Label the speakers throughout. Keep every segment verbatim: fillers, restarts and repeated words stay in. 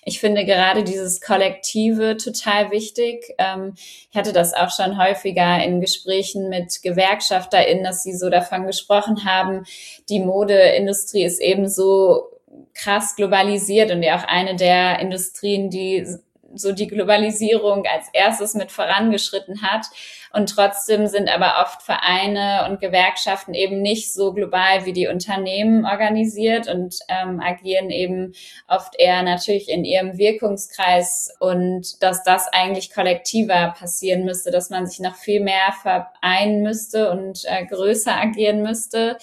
Speaker 1: ich finde gerade dieses Kollektive total wichtig. Ähm, ich hatte das auch schon häufiger in Gesprächen mit GewerkschafterInnen, dass sie so davon gesprochen haben, die Modeindustrie ist eben so krass globalisiert und ja auch eine der Industrien, die so die Globalisierung als erstes mit vorangeschritten hat. Und trotzdem sind aber oft Vereine und Gewerkschaften eben nicht so global wie die Unternehmen organisiert und ähm, agieren eben oft eher natürlich in ihrem Wirkungskreis, und dass das eigentlich kollektiver passieren müsste, dass man sich noch viel mehr vereinen müsste und äh, größer agieren müsste.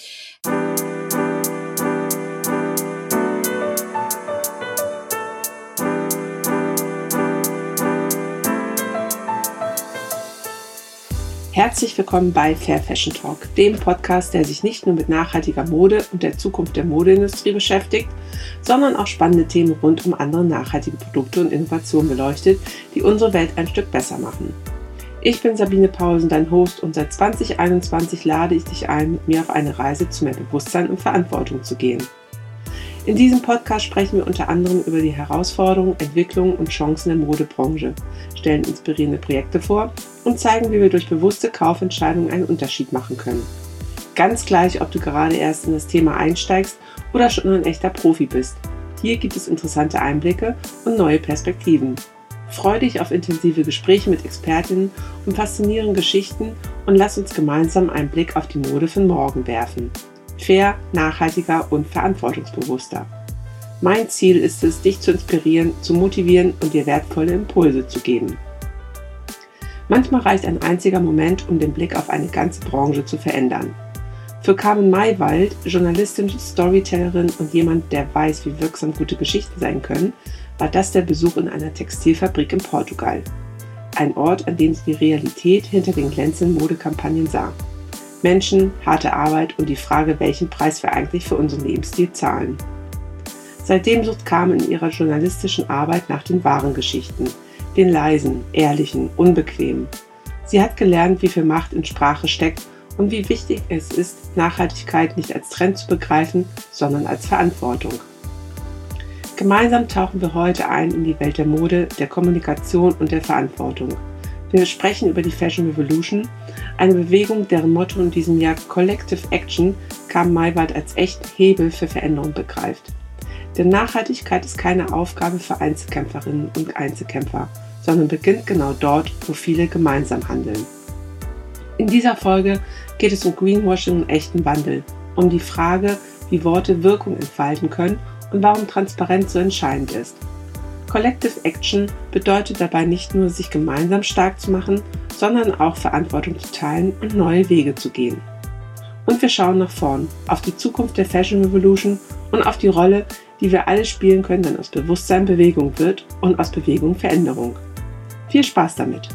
Speaker 2: Herzlich willkommen bei Fair Fashion Talk, dem Podcast, der sich nicht nur mit nachhaltiger Mode und der Zukunft der Modeindustrie beschäftigt, sondern auch spannende Themen rund um andere nachhaltige Produkte und Innovationen beleuchtet, die unsere Welt ein Stück besser machen. Ich bin Sabine Paulsen, dein Host, und seit zwanzig einundzwanzig lade ich dich ein, mit mir auf eine Reise zu mehr Bewusstsein und Verantwortung zu gehen. In diesem Podcast sprechen wir unter anderem über die Herausforderungen, Entwicklungen und Chancen der Modebranche, stellen inspirierende Projekte vor und zeigen, wie wir durch bewusste Kaufentscheidungen einen Unterschied machen können. Ganz gleich, ob du gerade erst in das Thema einsteigst oder schon ein echter Profi bist. Hier gibt es interessante Einblicke und neue Perspektiven. Freu dich auf intensive Gespräche mit Expertinnen und faszinierende Geschichten und lass uns gemeinsam einen Blick auf die Mode von morgen werfen. Fair, nachhaltiger und verantwortungsbewusster. Mein Ziel ist es, dich zu inspirieren, zu motivieren und dir wertvolle Impulse zu geben. Manchmal reicht ein einziger Moment, um den Blick auf eine ganze Branche zu verändern. Für Carmen Maywald, Journalistin, Storytellerin und jemand, der weiß, wie wirksam gute Geschichten sein können, war das der Besuch in einer Textilfabrik in Portugal. Ein Ort, an dem sie die Realität hinter den glänzenden Modekampagnen sah. Menschen, harte Arbeit und die Frage, welchen Preis wir eigentlich für unseren Lebensstil zahlen. Seitdem sucht Carmen in ihrer journalistischen Arbeit nach den wahren Geschichten, den leisen, ehrlichen, unbequemen. Sie hat gelernt, wie viel Macht in Sprache steckt und wie wichtig es ist, Nachhaltigkeit nicht als Trend zu begreifen, sondern als Verantwortung. Gemeinsam tauchen wir heute ein in die Welt der Mode, der Kommunikation und der Verantwortung. Wir sprechen über die Fashion Revolution, eine Bewegung, deren Motto in diesem Jahr Collective Action Carmen Maywald als echten Hebel für Veränderung begreift. Denn Nachhaltigkeit ist keine Aufgabe für Einzelkämpferinnen und Einzelkämpfer, sondern beginnt genau dort, wo viele gemeinsam handeln. In dieser Folge geht es um Greenwashing und echten Wandel, um die Frage, wie Worte Wirkung entfalten können und warum Transparenz so entscheidend ist. Collective Action bedeutet dabei nicht nur, sich gemeinsam stark zu machen, sondern auch Verantwortung zu teilen und neue Wege zu gehen. Und wir schauen nach vorn, auf die Zukunft der Fashion Revolution und auf die Rolle, die wir alle spielen können, wenn aus Bewusstsein Bewegung wird und aus Bewegung Veränderung. Viel Spaß damit!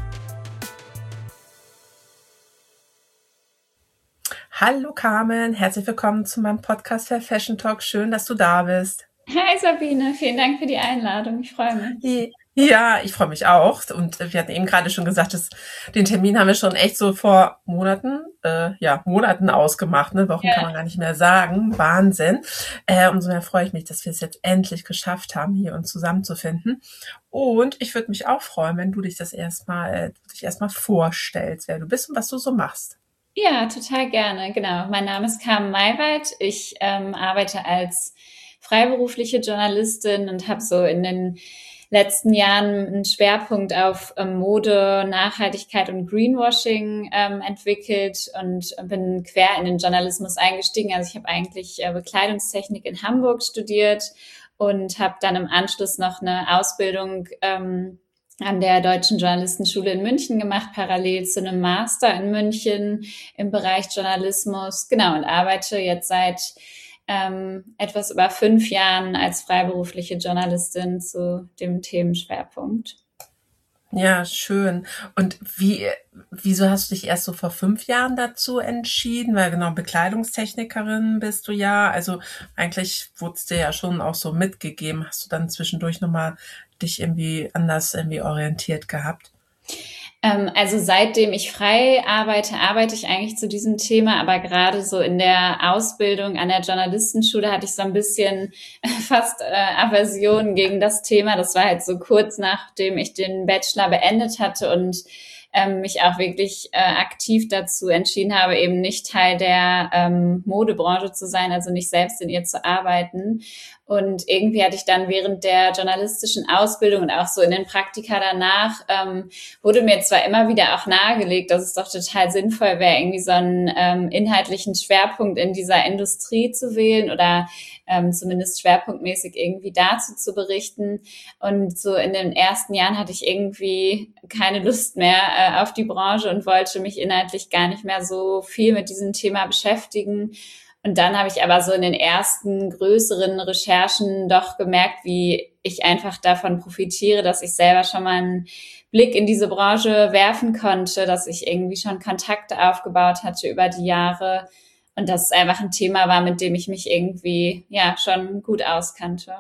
Speaker 2: Hallo Carmen, herzlich willkommen zu meinem Podcast Fair Fashion Talk. Schön, dass du da bist.
Speaker 1: Hi Sabine, vielen Dank für die Einladung. Ich freue mich.
Speaker 2: Ja, ich freue mich auch. Und wir hatten eben gerade schon gesagt, dass den Termin haben wir schon echt so vor Monaten, äh, ja, Monaten ausgemacht. Ne? Wochen ja. Kann man gar nicht mehr sagen. Wahnsinn. Äh, umso mehr freue ich mich, dass wir es jetzt endlich geschafft haben, hier uns zusammenzufinden. Und ich würde mich auch freuen, wenn du dich das erstmal, äh, dich erstmal vorstellst, wer du bist und was du so machst.
Speaker 1: Ja, total gerne. Genau. Mein Name ist Carmen Maywald. Ich ähm, arbeite als freiberufliche Journalistin und habe so in den letzten Jahren einen Schwerpunkt auf ähm, Mode, Nachhaltigkeit und Greenwashing ähm, entwickelt und bin quer in den Journalismus eingestiegen. Also ich habe eigentlich äh, Bekleidungstechnik in Hamburg studiert und habe dann im Anschluss noch eine Ausbildung ähm, an der Deutschen Journalistenschule in München gemacht, parallel zu einem Master in München im Bereich Journalismus. Genau, und arbeite jetzt seit Ähm, etwas über fünf Jahren als freiberufliche Journalistin zu dem Themenschwerpunkt.
Speaker 2: Ja, schön. Und wie, wieso hast du dich erst so vor fünf Jahren dazu entschieden? Weil genau, Bekleidungstechnikerin bist du ja. Also eigentlich wurde es dir ja schon auch so mitgegeben. Hast du dann zwischendurch nochmal dich irgendwie anders irgendwie orientiert gehabt?
Speaker 1: Ähm, also seitdem ich frei arbeite, arbeite ich eigentlich zu diesem Thema, aber gerade so in der Ausbildung an der Journalistenschule hatte ich so ein bisschen fast äh, Aversion gegen das Thema. Das war halt so kurz nachdem ich den Bachelor beendet hatte und ähm, mich auch wirklich äh, aktiv dazu entschieden habe, eben nicht Teil der ähm, Modebranche zu sein, also nicht selbst in ihr zu arbeiten. Und irgendwie hatte ich dann während der journalistischen Ausbildung und auch so in den Praktika danach, ähm, wurde mir zwar immer wieder auch nahegelegt, dass es doch total sinnvoll wäre, irgendwie so einen ähm, inhaltlichen Schwerpunkt in dieser Industrie zu wählen oder ähm, zumindest schwerpunktmäßig irgendwie dazu zu berichten. Und so in den ersten Jahren hatte ich irgendwie keine Lust mehr äh, auf die Branche und wollte mich inhaltlich gar nicht mehr so viel mit diesem Thema beschäftigen. Und dann habe ich aber so in den ersten größeren Recherchen doch gemerkt, wie ich einfach davon profitiere, dass ich selber schon mal einen Blick in diese Branche werfen konnte, dass ich irgendwie schon Kontakte aufgebaut hatte über die Jahre und dass es einfach ein Thema war, mit dem ich mich irgendwie ja schon gut auskannte.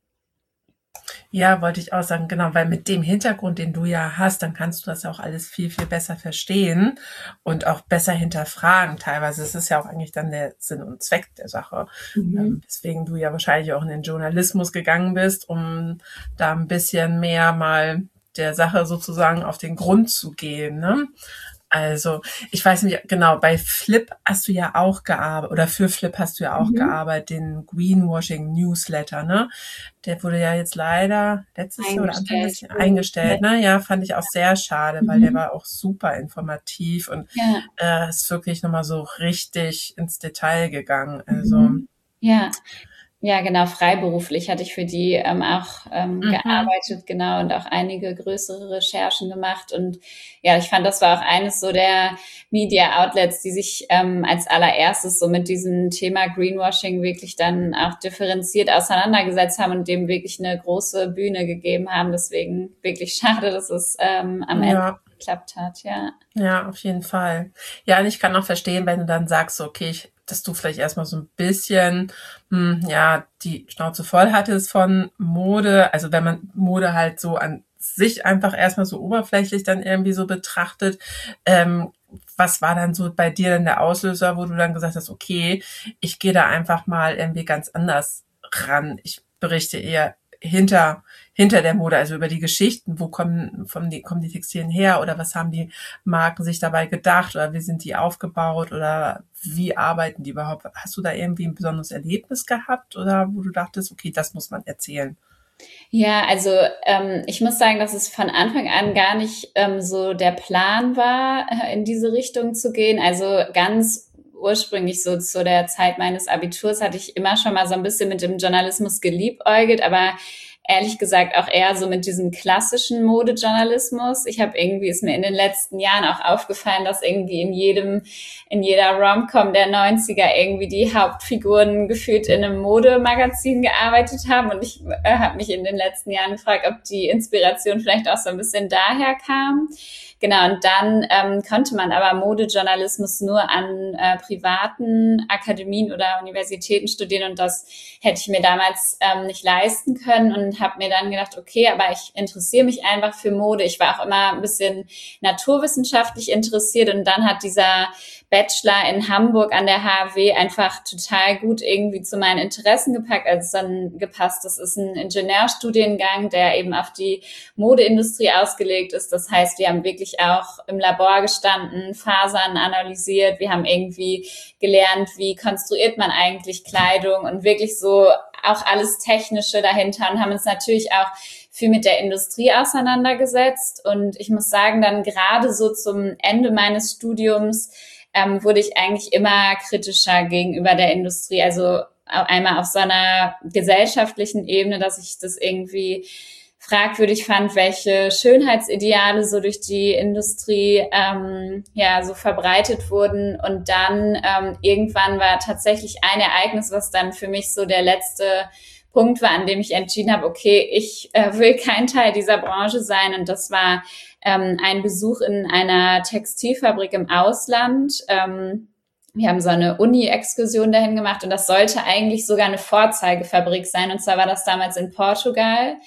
Speaker 2: Ja, wollte ich auch sagen, genau, weil mit dem Hintergrund, den du ja hast, dann kannst du das auch alles viel, viel besser verstehen und auch besser hinterfragen. Teilweise ist es ja auch eigentlich dann der Sinn und Zweck der Sache. Mhm. Ähm, deswegen du ja wahrscheinlich auch in den Journalismus gegangen bist, um da ein bisschen mehr mal der Sache sozusagen auf den Grund zu gehen, ne? Also, ich weiß nicht, genau, bei Flip hast du ja auch gearbeitet, oder für Flip hast du ja auch mhm. gearbeitet, den Greenwashing Newsletter, ne? Der wurde ja jetzt leider letztes Jahr oder Anfang des Jahres eingestellt, ne? Ja, fand ich auch sehr schade, mhm. weil der war auch super informativ und ja. äh, ist wirklich nochmal so richtig ins Detail gegangen, also.
Speaker 1: Mhm. Ja. Ja, genau, freiberuflich hatte ich für die ähm, auch ähm, mhm. gearbeitet, genau, und auch einige größere Recherchen gemacht. Und ja, ich fand, das war auch eines so der Media-Outlets, die sich ähm, als allererstes so mit diesem Thema Greenwashing wirklich dann auch differenziert auseinandergesetzt haben und dem wirklich eine große Bühne gegeben haben. Deswegen wirklich schade, dass es ähm, am
Speaker 2: ja.
Speaker 1: Ende geklappt hat, ja.
Speaker 2: Ja, auf jeden Fall. Ja, und ich kann auch verstehen, wenn du dann sagst, okay, ich dass du vielleicht erstmal so ein bisschen, hm, ja, die Schnauze voll hattest von Mode. Also wenn man Mode halt so an sich einfach erstmal so oberflächlich dann irgendwie so betrachtet. Ähm, was war dann so bei dir denn der Auslöser, wo du dann gesagt hast, okay, ich gehe da einfach mal irgendwie ganz anders ran. Ich berichte eher hinter hinter der Mode, also über die Geschichten, wo kommen, von die, kommen die Textilien her oder was haben die Marken sich dabei gedacht oder wie sind die aufgebaut oder wie arbeiten die überhaupt? Hast du da irgendwie ein besonderes Erlebnis gehabt oder wo du dachtest, okay, das muss man erzählen?
Speaker 1: Ja, also ähm, ich muss sagen, dass es von Anfang an gar nicht ähm, so der Plan war, in diese Richtung zu gehen. Also ganz ursprünglich so zu der Zeit meines Abiturs hatte ich immer schon mal so ein bisschen mit dem Journalismus geliebäugelt, aber ehrlich gesagt auch eher so mit diesem klassischen Modejournalismus. Ich habe irgendwie, ist mir in den letzten Jahren auch aufgefallen, dass irgendwie in jedem, in jeder Rom-Com der neunziger irgendwie die Hauptfiguren gefühlt in einem Modemagazin gearbeitet haben. Und ich äh, habe mich in den letzten Jahren gefragt, ob die Inspiration vielleicht auch so ein bisschen daher kam. Genau, und dann ähm, konnte man aber Modejournalismus nur an äh, privaten Akademien oder Universitäten studieren und das hätte ich mir damals ähm, nicht leisten können und habe mir dann gedacht, okay, aber ich interessiere mich einfach für Mode. Ich war auch immer ein bisschen naturwissenschaftlich interessiert und dann hat dieser Bachelor in Hamburg an der H W einfach total gut irgendwie zu meinen Interessen gepackt, also dann gepasst. Das ist ein Ingenieurstudiengang, der eben auf die Modeindustrie ausgelegt ist. Das heißt, wir haben wirklich auch im Labor gestanden, Fasern analysiert. Wir haben irgendwie gelernt, wie konstruiert man eigentlich Kleidung und wirklich so auch alles Technische dahinter und haben uns natürlich auch viel mit der Industrie auseinandergesetzt. Und ich muss sagen, dann gerade so zum Ende meines Studiums ähm, wurde ich eigentlich immer kritischer gegenüber der Industrie. Also einmal auf so einer gesellschaftlichen Ebene, dass ich das irgendwie fragwürdig fand, welche Schönheitsideale so durch die Industrie ähm, ja so verbreitet wurden. Und dann ähm, irgendwann war tatsächlich ein Ereignis, was dann für mich so der letzte Punkt war, an dem ich entschieden habe, okay, ich äh, will kein Teil dieser Branche sein. Und das war ähm, ein Besuch in einer Textilfabrik im Ausland. Ähm, wir haben so eine Uni-Exkursion dahin gemacht und das sollte eigentlich sogar eine Vorzeigefabrik sein. Und zwar war das damals in Portugal.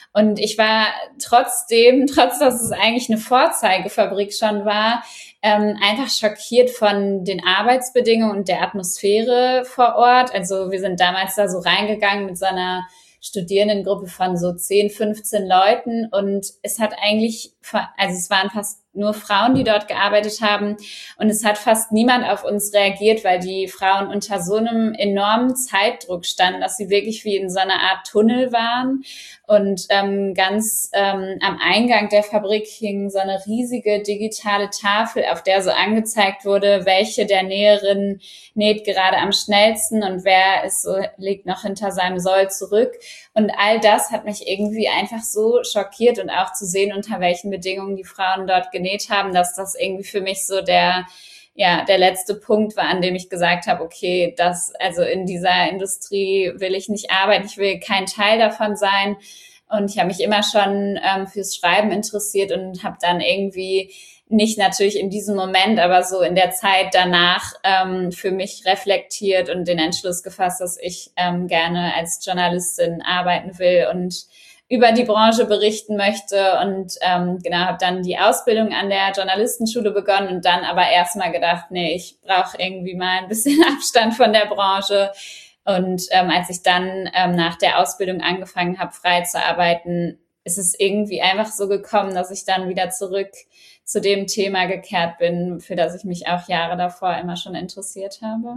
Speaker 1: Und ich war trotzdem, trotz dass es eigentlich eine Vorzeigefabrik schon war, ähm, einfach schockiert von den Arbeitsbedingungen und der Atmosphäre vor Ort. Also wir sind damals da so reingegangen mit so einer Studierendengruppe von so zehn, fünfzehn Leuten und es hat eigentlich, also es waren fast nur Frauen, die dort gearbeitet haben und es hat fast niemand auf uns reagiert, weil die Frauen unter so einem enormen Zeitdruck standen, dass sie wirklich wie in so einer Art Tunnel waren und ähm, ganz ähm, am Eingang der Fabrik hing so eine riesige digitale Tafel, auf der so angezeigt wurde, welche der Näherinnen näht gerade am schnellsten und wer ist so, liegt noch hinter seinem Soll zurück. Und all das hat mich irgendwie einfach so schockiert und auch zu sehen, unter welchen Bedingungen die Frauen dort genäht haben, dass das irgendwie für mich so der, ja, der letzte Punkt war, an dem ich gesagt habe, okay, das, also in dieser Industrie will ich nicht arbeiten, ich will kein Teil davon sein. Und ich habe mich immer schon ähm, fürs Schreiben interessiert und habe dann irgendwie nicht natürlich in diesem Moment, aber so in der Zeit danach ähm, für mich reflektiert und den Entschluss gefasst, dass ich ähm, gerne als Journalistin arbeiten will und über die Branche berichten möchte und ähm, genau, habe dann die Ausbildung an der Journalistenschule begonnen und dann aber erstmal gedacht, nee, ich brauche irgendwie mal ein bisschen Abstand von der Branche. Und ähm, als ich dann ähm, nach der Ausbildung angefangen habe, frei zu arbeiten, ist es irgendwie einfach so gekommen, dass ich dann wieder zurück zu dem Thema gekehrt bin, für das ich mich auch Jahre davor immer schon interessiert habe.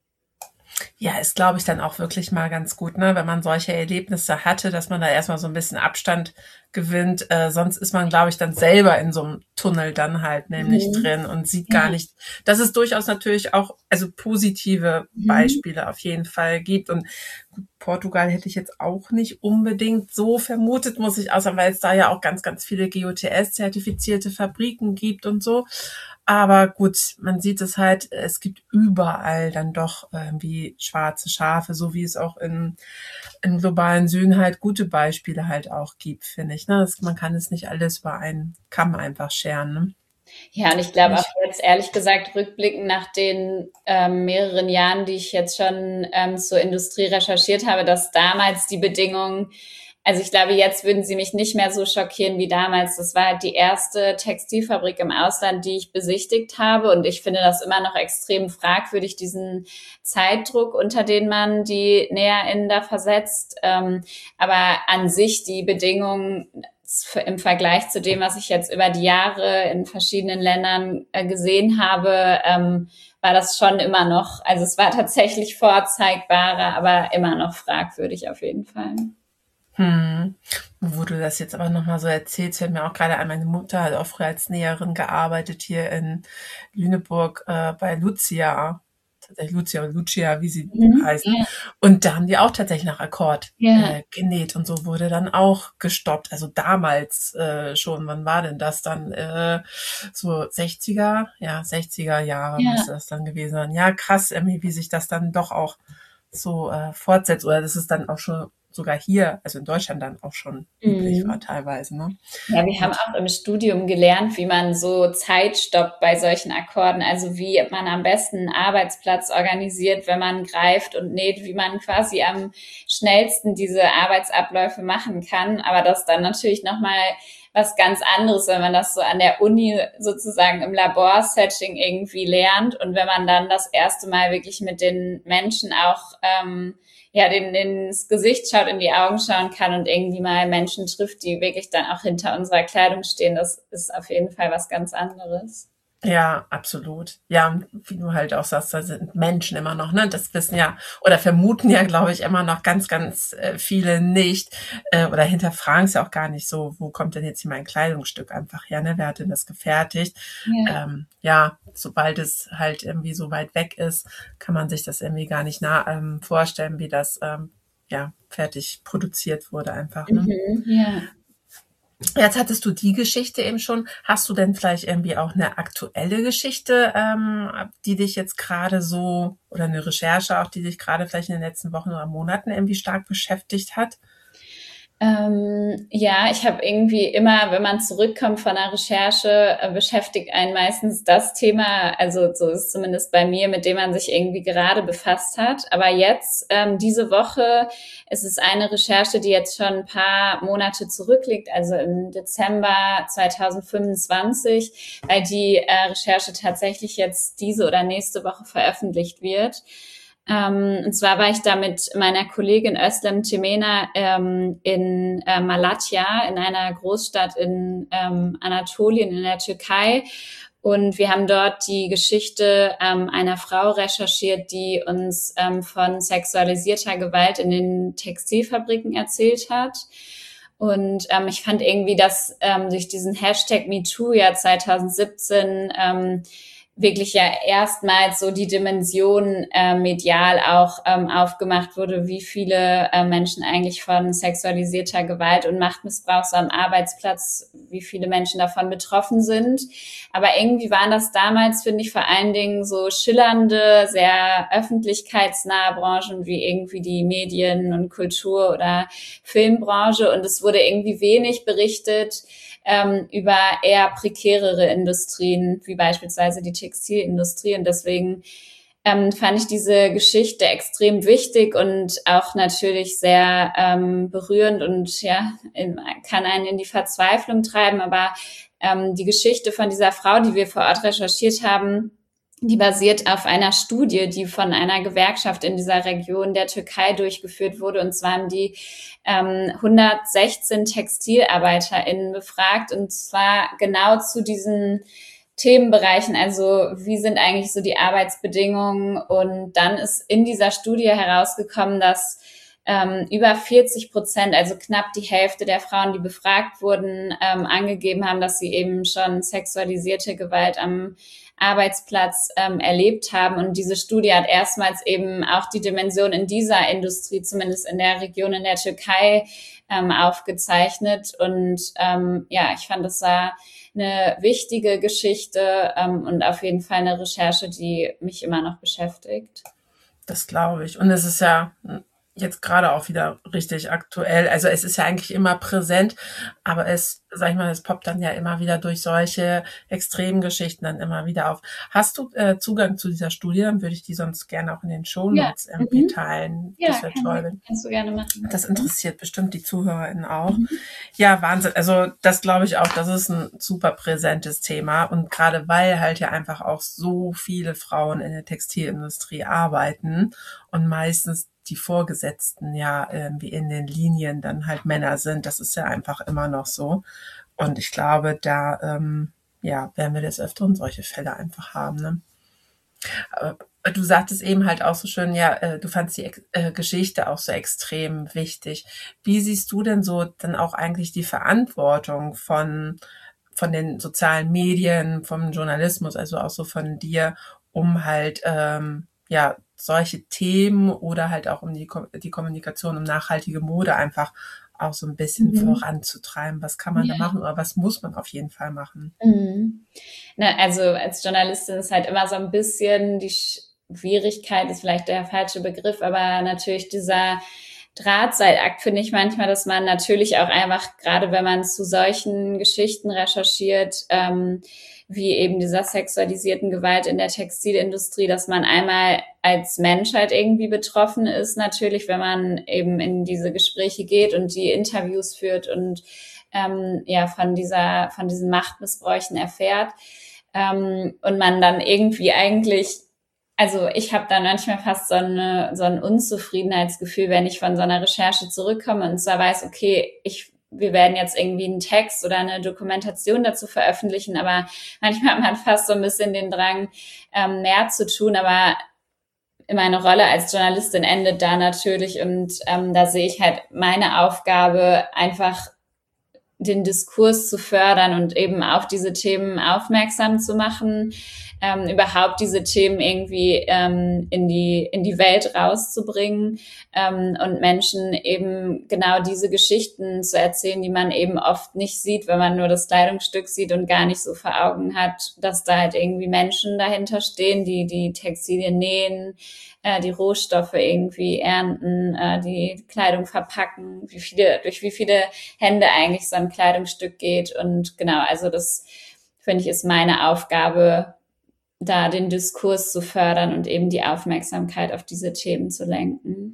Speaker 2: Ja, ist, glaube ich, dann auch wirklich mal ganz gut, ne, wenn man solche Erlebnisse hatte, dass man da erstmal so ein bisschen Abstand gewinnt. Äh, sonst ist man, glaube ich, dann selber in so einem Tunnel dann halt nämlich mhm. drin und sieht gar ja. nicht, dass es durchaus natürlich auch, also positive mhm. Beispiele auf jeden Fall gibt. Und Portugal hätte ich jetzt auch nicht unbedingt so vermutet, muss ich auch sagen, weil es da ja auch ganz, ganz viele G O T S-zertifizierte Fabriken gibt und so. Aber gut, man sieht es halt, es gibt überall dann doch irgendwie schwarze Schafe, so wie es auch in, im globalen Süden halt gute Beispiele halt auch gibt, finde ich. Ne? Das, man kann es nicht alles über einen Kamm einfach scheren. Ne?
Speaker 1: Ja, und ich glaube auch jetzt ehrlich gesagt, rückblickend nach den ähm, mehreren Jahren, die ich jetzt schon ähm, zur Industrie recherchiert habe, dass damals die Bedingungen, also ich glaube, jetzt würden sie mich nicht mehr so schockieren wie damals. Das war halt die erste Textilfabrik im Ausland, die ich besichtigt habe. Und ich finde das immer noch extrem fragwürdig, diesen Zeitdruck, unter den man die NäherInnen da versetzt. Ähm, aber an sich die Bedingungen im Vergleich zu dem, was ich jetzt über die Jahre in verschiedenen Ländern äh, gesehen habe, ähm, war das schon immer noch, also es war tatsächlich vorzeigbarer, aber immer noch fragwürdig auf jeden Fall.
Speaker 2: Hm. Wo du das jetzt aber nochmal so erzählst, fällt mir auch gerade an, meine Mutter hat auch früher als Näherin gearbeitet hier in Lüneburg äh, bei Lucia. Tatsächlich Lucia oder Lucia, wie sie mhm, heißen. Ja. Und da haben die auch tatsächlich nach Akkord ja. äh, genäht und so wurde dann auch gestoppt. Also damals äh, schon, wann war denn das dann? Äh, so sechziger, ja, sechziger Jahre ja. müsste das dann gewesen sein. Ja, krass, irgendwie, wie sich das dann doch auch so äh, fortsetzt. Oder das ist dann auch schon sogar hier, also in Deutschland dann auch schon üblich war teilweise. Ne?
Speaker 1: Ja, wir haben auch im Studium gelernt, wie man so Zeit stoppt bei solchen Akkorden, also wie man am besten einen Arbeitsplatz organisiert, wenn man greift und näht, wie man quasi am schnellsten diese Arbeitsabläufe machen kann, aber das dann natürlich nochmal was ganz anderes, wenn man das so an der Uni sozusagen im Laborsetting irgendwie lernt und wenn man dann das erste Mal wirklich mit den Menschen auch ähm, ja, denen ins Gesicht schaut, in die Augen schauen kann und irgendwie mal Menschen trifft, die wirklich dann auch hinter unserer Kleidung stehen. Das ist auf jeden Fall was ganz anderes.
Speaker 2: Ja, absolut. Ja, wie du halt auch sagst, da sind Menschen immer noch, ne? Das wissen ja oder vermuten ja, glaube ich, immer noch ganz, ganz äh, viele nicht äh, oder hinterfragen es ja auch gar nicht so, wo kommt denn jetzt hier mein Kleidungsstück einfach her, ne? Wer hat denn das gefertigt? Ja, ähm, ja sobald es halt irgendwie so weit weg ist, kann man sich das irgendwie gar nicht nah ähm, vorstellen, wie das ähm, ja fertig produziert wurde einfach, ne?
Speaker 1: Mhm, ja.
Speaker 2: Jetzt hattest du die Geschichte eben schon. Hast du denn vielleicht irgendwie auch eine aktuelle Geschichte, ähm, die dich jetzt gerade so, oder eine Recherche auch, die dich gerade vielleicht in den letzten Wochen oder Monaten irgendwie stark beschäftigt hat?
Speaker 1: Ähm, ja, ich habe irgendwie immer, wenn man zurückkommt von einer Recherche, äh, beschäftigt einen meistens das Thema, also so ist es zumindest bei mir, mit dem man sich irgendwie gerade befasst hat. Aber jetzt, ähm, diese Woche, ist es eine Recherche, die jetzt schon ein paar Monate zurückliegt, also im Dezember zwanzig fünfundzwanzig, weil die äh, Recherche tatsächlich jetzt diese oder nächste Woche veröffentlicht wird. Ähm, und zwar war ich da mit meiner Kollegin Özlem Temena ähm, in äh, Malatya, in einer Großstadt in ähm, Anatolien in der Türkei. Und wir haben dort die Geschichte ähm, einer Frau recherchiert, die uns ähm, von sexualisierter Gewalt in den Textilfabriken erzählt hat. Und ähm, ich fand irgendwie, dass ähm, durch diesen Hashtag MeToo ja zwanzig siebzehn ähm, wirklich ja erstmals so die Dimension äh, medial auch ähm, aufgemacht wurde, wie viele äh, Menschen eigentlich von sexualisierter Gewalt und Machtmissbrauch so am Arbeitsplatz, wie viele Menschen davon betroffen sind. Aber irgendwie waren das damals, finde ich, vor allen Dingen so schillernde, sehr öffentlichkeitsnahe Branchen wie irgendwie die Medien- und Kultur- oder Filmbranche. Und es wurde irgendwie wenig berichtet ähm, über eher prekärere Industrien, wie beispielsweise die Textilindustrie. Und deswegen ähm, fand ich diese Geschichte extrem wichtig und auch natürlich sehr ähm, berührend und ja, in, kann einen in die Verzweiflung treiben. Aber ähm, die Geschichte von dieser Frau, die wir vor Ort recherchiert haben, die basiert auf einer Studie, die von einer Gewerkschaft in dieser Region der Türkei durchgeführt wurde. Und zwar haben die ähm, hundertsechzehn TextilarbeiterInnen befragt, und zwar genau zu diesen Themenbereichen, also wie sind eigentlich so die Arbeitsbedingungen. Und dann ist in dieser Studie herausgekommen, dass ähm, über vierzig Prozent, also knapp die Hälfte der Frauen, die befragt wurden, ähm, angegeben haben, dass sie eben schon sexualisierte Gewalt am Arbeitsplatz ähm, erlebt haben. Und diese Studie hat erstmals eben auch die Dimension in dieser Industrie, zumindest in der Region in der Türkei, ähm, aufgezeichnet. Und ähm, ja, ich fand, das war eine wichtige Geschichte ähm, und auf jeden Fall eine Recherche, die mich immer noch beschäftigt.
Speaker 3: Das glaube ich. Und es ist ja jetzt gerade auch wieder richtig aktuell. Also es ist ja eigentlich immer präsent, aber es, sag ich mal, es poppt dann ja immer wieder durch solche extremen Geschichten dann immer wieder auf. Hast du äh, Zugang zu dieser Studie? Dann würde ich die sonst gerne auch in den Shownotes ja. irgendwie mhm. teilen.
Speaker 1: Ja,
Speaker 3: das wäre toll.
Speaker 1: Kannst du gerne machen.
Speaker 3: Das interessiert bestimmt die ZuhörerInnen auch. Mhm. Ja, Wahnsinn. Also das glaube ich auch, das ist ein super präsentes Thema. Und gerade weil halt ja einfach auch so viele Frauen in der Textilindustrie arbeiten und meistens die Vorgesetzten ja irgendwie in den Linien dann halt Männer sind. Das ist ja einfach immer noch so. Und ich glaube, da ähm, ja werden wir des Öfteren solche Fälle einfach haben. Ne? Aber du sagtest eben halt auch so schön, ja, äh, du fandst die äh, Geschichte auch so extrem wichtig. Wie siehst du denn so dann auch eigentlich die Verantwortung von von den sozialen Medien, vom Journalismus, also auch so von dir, um halt ähm, ja solche Themen oder halt auch um die, die Kommunikation um nachhaltige Mode einfach auch so ein bisschen mhm. voranzutreiben? Was kann man ja. da machen oder was muss man auf jeden Fall machen?
Speaker 1: Mhm. Na, also als Journalistin ist halt immer so ein bisschen die Schwierigkeit, ist vielleicht der falsche Begriff, aber natürlich dieser Drahtseilakt finde ich manchmal, dass man natürlich auch einfach, gerade wenn man zu solchen Geschichten recherchiert, ähm, wie eben dieser sexualisierten Gewalt in der Textilindustrie, dass man einmal als Mensch halt irgendwie betroffen ist, natürlich, wenn man eben in diese Gespräche geht und die Interviews führt und ähm, ja von dieser von diesen Machtmissbräuchen erfährt ähm, und man dann irgendwie eigentlich, also ich habe dann manchmal fast so, eine, so ein Unzufriedenheitsgefühl, wenn ich von so einer Recherche zurückkomme und zwar weiß, okay, ich wir werden jetzt irgendwie einen Text oder eine Dokumentation dazu veröffentlichen, aber manchmal hat man fast so ein bisschen den Drang, ähm, mehr zu tun, aber meine Rolle als Journalistin endet da natürlich und ähm, da sehe ich halt meine Aufgabe einfach den Diskurs zu fördern und eben auf diese Themen aufmerksam zu machen, ähm, überhaupt diese Themen irgendwie ähm, in die in die Welt rauszubringen ähm, und Menschen eben genau diese Geschichten zu erzählen, die man eben oft nicht sieht, wenn man nur das Kleidungsstück sieht und gar nicht so vor Augen hat, dass da halt irgendwie Menschen dahinter stehen, die die Textilien nähen, äh, die Rohstoffe irgendwie ernten, äh, die Kleidung verpacken, wie viele durch wie viele Hände eigentlich so ein Kleidungsstück geht. Und genau, also das finde ich ist meine Aufgabe, da den Diskurs zu fördern und eben die Aufmerksamkeit auf diese Themen zu lenken.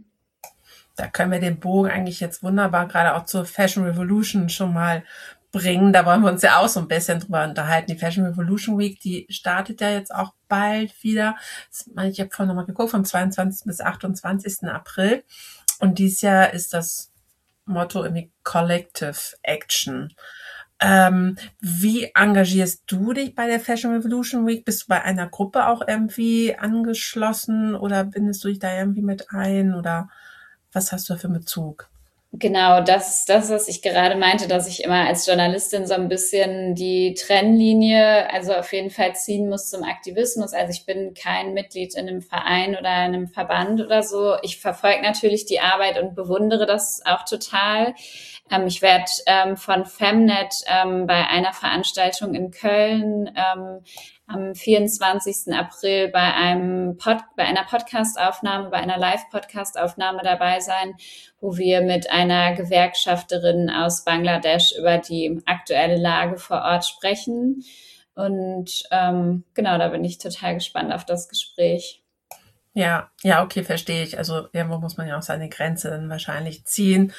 Speaker 3: Da können wir den Bogen eigentlich jetzt wunderbar gerade auch zur Fashion Revolution schon mal bringen. Da wollen wir uns ja auch so ein bisschen drüber unterhalten. Die Fashion Revolution Week, die startet ja jetzt auch bald wieder. Ich habe vorhin nochmal geguckt, vom zweiundzwanzigsten bis achtundzwanzigsten April. Und dieses Jahr ist das Motto irgendwie Collective Action. Ähm, wie engagierst du dich bei der Fashion Revolution Week? Bist du bei einer Gruppe auch irgendwie angeschlossen oder bindest du dich da irgendwie mit ein oder was hast du da für einen Bezug?
Speaker 1: Genau, das ist das, was ich gerade meinte, dass ich immer als Journalistin so ein bisschen die Trennlinie, also auf jeden Fall ziehen muss zum Aktivismus. Also ich bin kein Mitglied in einem Verein oder in einem Verband oder so. Ich verfolge natürlich die Arbeit und bewundere das auch total. Ähm, ich werde ähm, von Femnet ähm, bei einer Veranstaltung in Köln ähm, am vierundzwanzigsten April bei einem Pod, bei einer Podcastaufnahme, bei einer Live-Podcastaufnahme dabei sein, wo wir mit einer Gewerkschafterin aus Bangladesch über die aktuelle Lage vor Ort sprechen. Und ähm, genau, da bin ich total gespannt auf das Gespräch.
Speaker 3: Ja, ja, okay, verstehe ich. Also irgendwo muss man ja auch seine Grenze dann wahrscheinlich ziehen,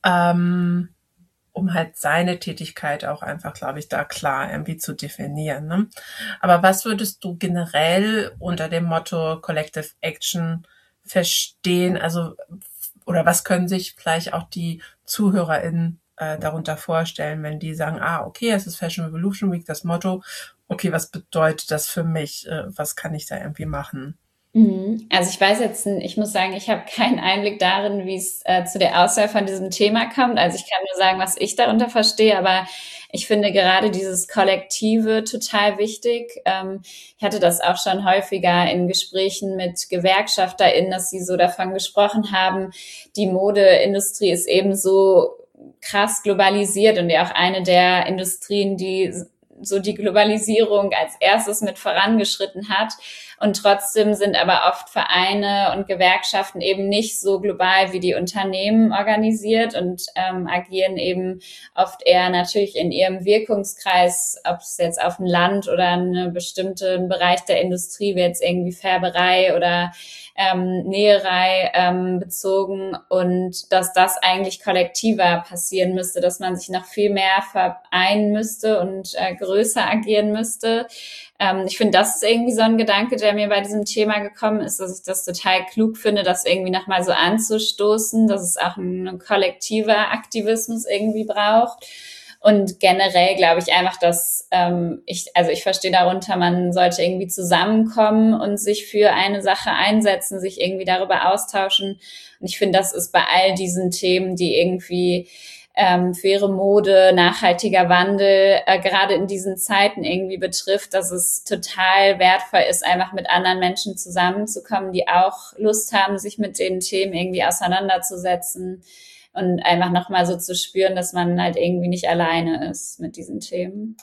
Speaker 3: ähm, um halt seine Tätigkeit auch einfach, glaube ich, da klar irgendwie zu definieren. Ne? Aber was würdest du generell unter dem Motto Collective Action verstehen? Also oder was können sich vielleicht auch die ZuhörerInnen äh, darunter vorstellen, wenn die sagen, ah, okay, es ist Fashion Revolution Week, das Motto. Okay, was bedeutet das für mich? Äh, was kann ich da irgendwie machen?
Speaker 1: Also ich weiß jetzt, ich muss sagen, ich habe keinen Einblick darin, wie es äh, zu der Auswahl von diesem Thema kommt. Also ich kann nur sagen, was ich darunter verstehe, aber ich finde gerade dieses Kollektive total wichtig. Ähm, ich hatte das auch schon häufiger in Gesprächen mit GewerkschafterInnen, dass sie so davon gesprochen haben, die Modeindustrie ist eben so krass globalisiert und ja auch eine der Industrien, die so die Globalisierung als erstes mit vorangeschritten hat. Und trotzdem sind aber oft Vereine und Gewerkschaften eben nicht so global wie die Unternehmen organisiert und ähm, agieren eben oft eher natürlich in ihrem Wirkungskreis, ob es jetzt auf ein Land oder einen bestimmten Bereich der Industrie, wie jetzt irgendwie Färberei oder ähm, Näherei ähm, bezogen, und dass das eigentlich kollektiver passieren müsste, dass man sich noch viel mehr vereinen müsste und äh, größer agieren müsste. Ähm, ich finde, das ist irgendwie so ein Gedanke, der mir bei diesem Thema gekommen ist, dass ich das total klug finde, das irgendwie nochmal so anzustoßen, dass es auch ein kollektiver Aktivismus irgendwie braucht. Und generell glaube ich einfach, dass ähm, ich, also ich verstehe darunter, man sollte irgendwie zusammenkommen und sich für eine Sache einsetzen, sich irgendwie darüber austauschen. Und ich finde, das ist bei all diesen Themen, die irgendwie ähm, faire Mode, nachhaltiger Wandel, äh, gerade in diesen Zeiten irgendwie betrifft, dass es total wertvoll ist, einfach mit anderen Menschen zusammenzukommen, die auch Lust haben, sich mit den Themen irgendwie auseinanderzusetzen. Und einfach nochmal so zu spüren, dass man halt irgendwie nicht alleine ist mit diesen Themen.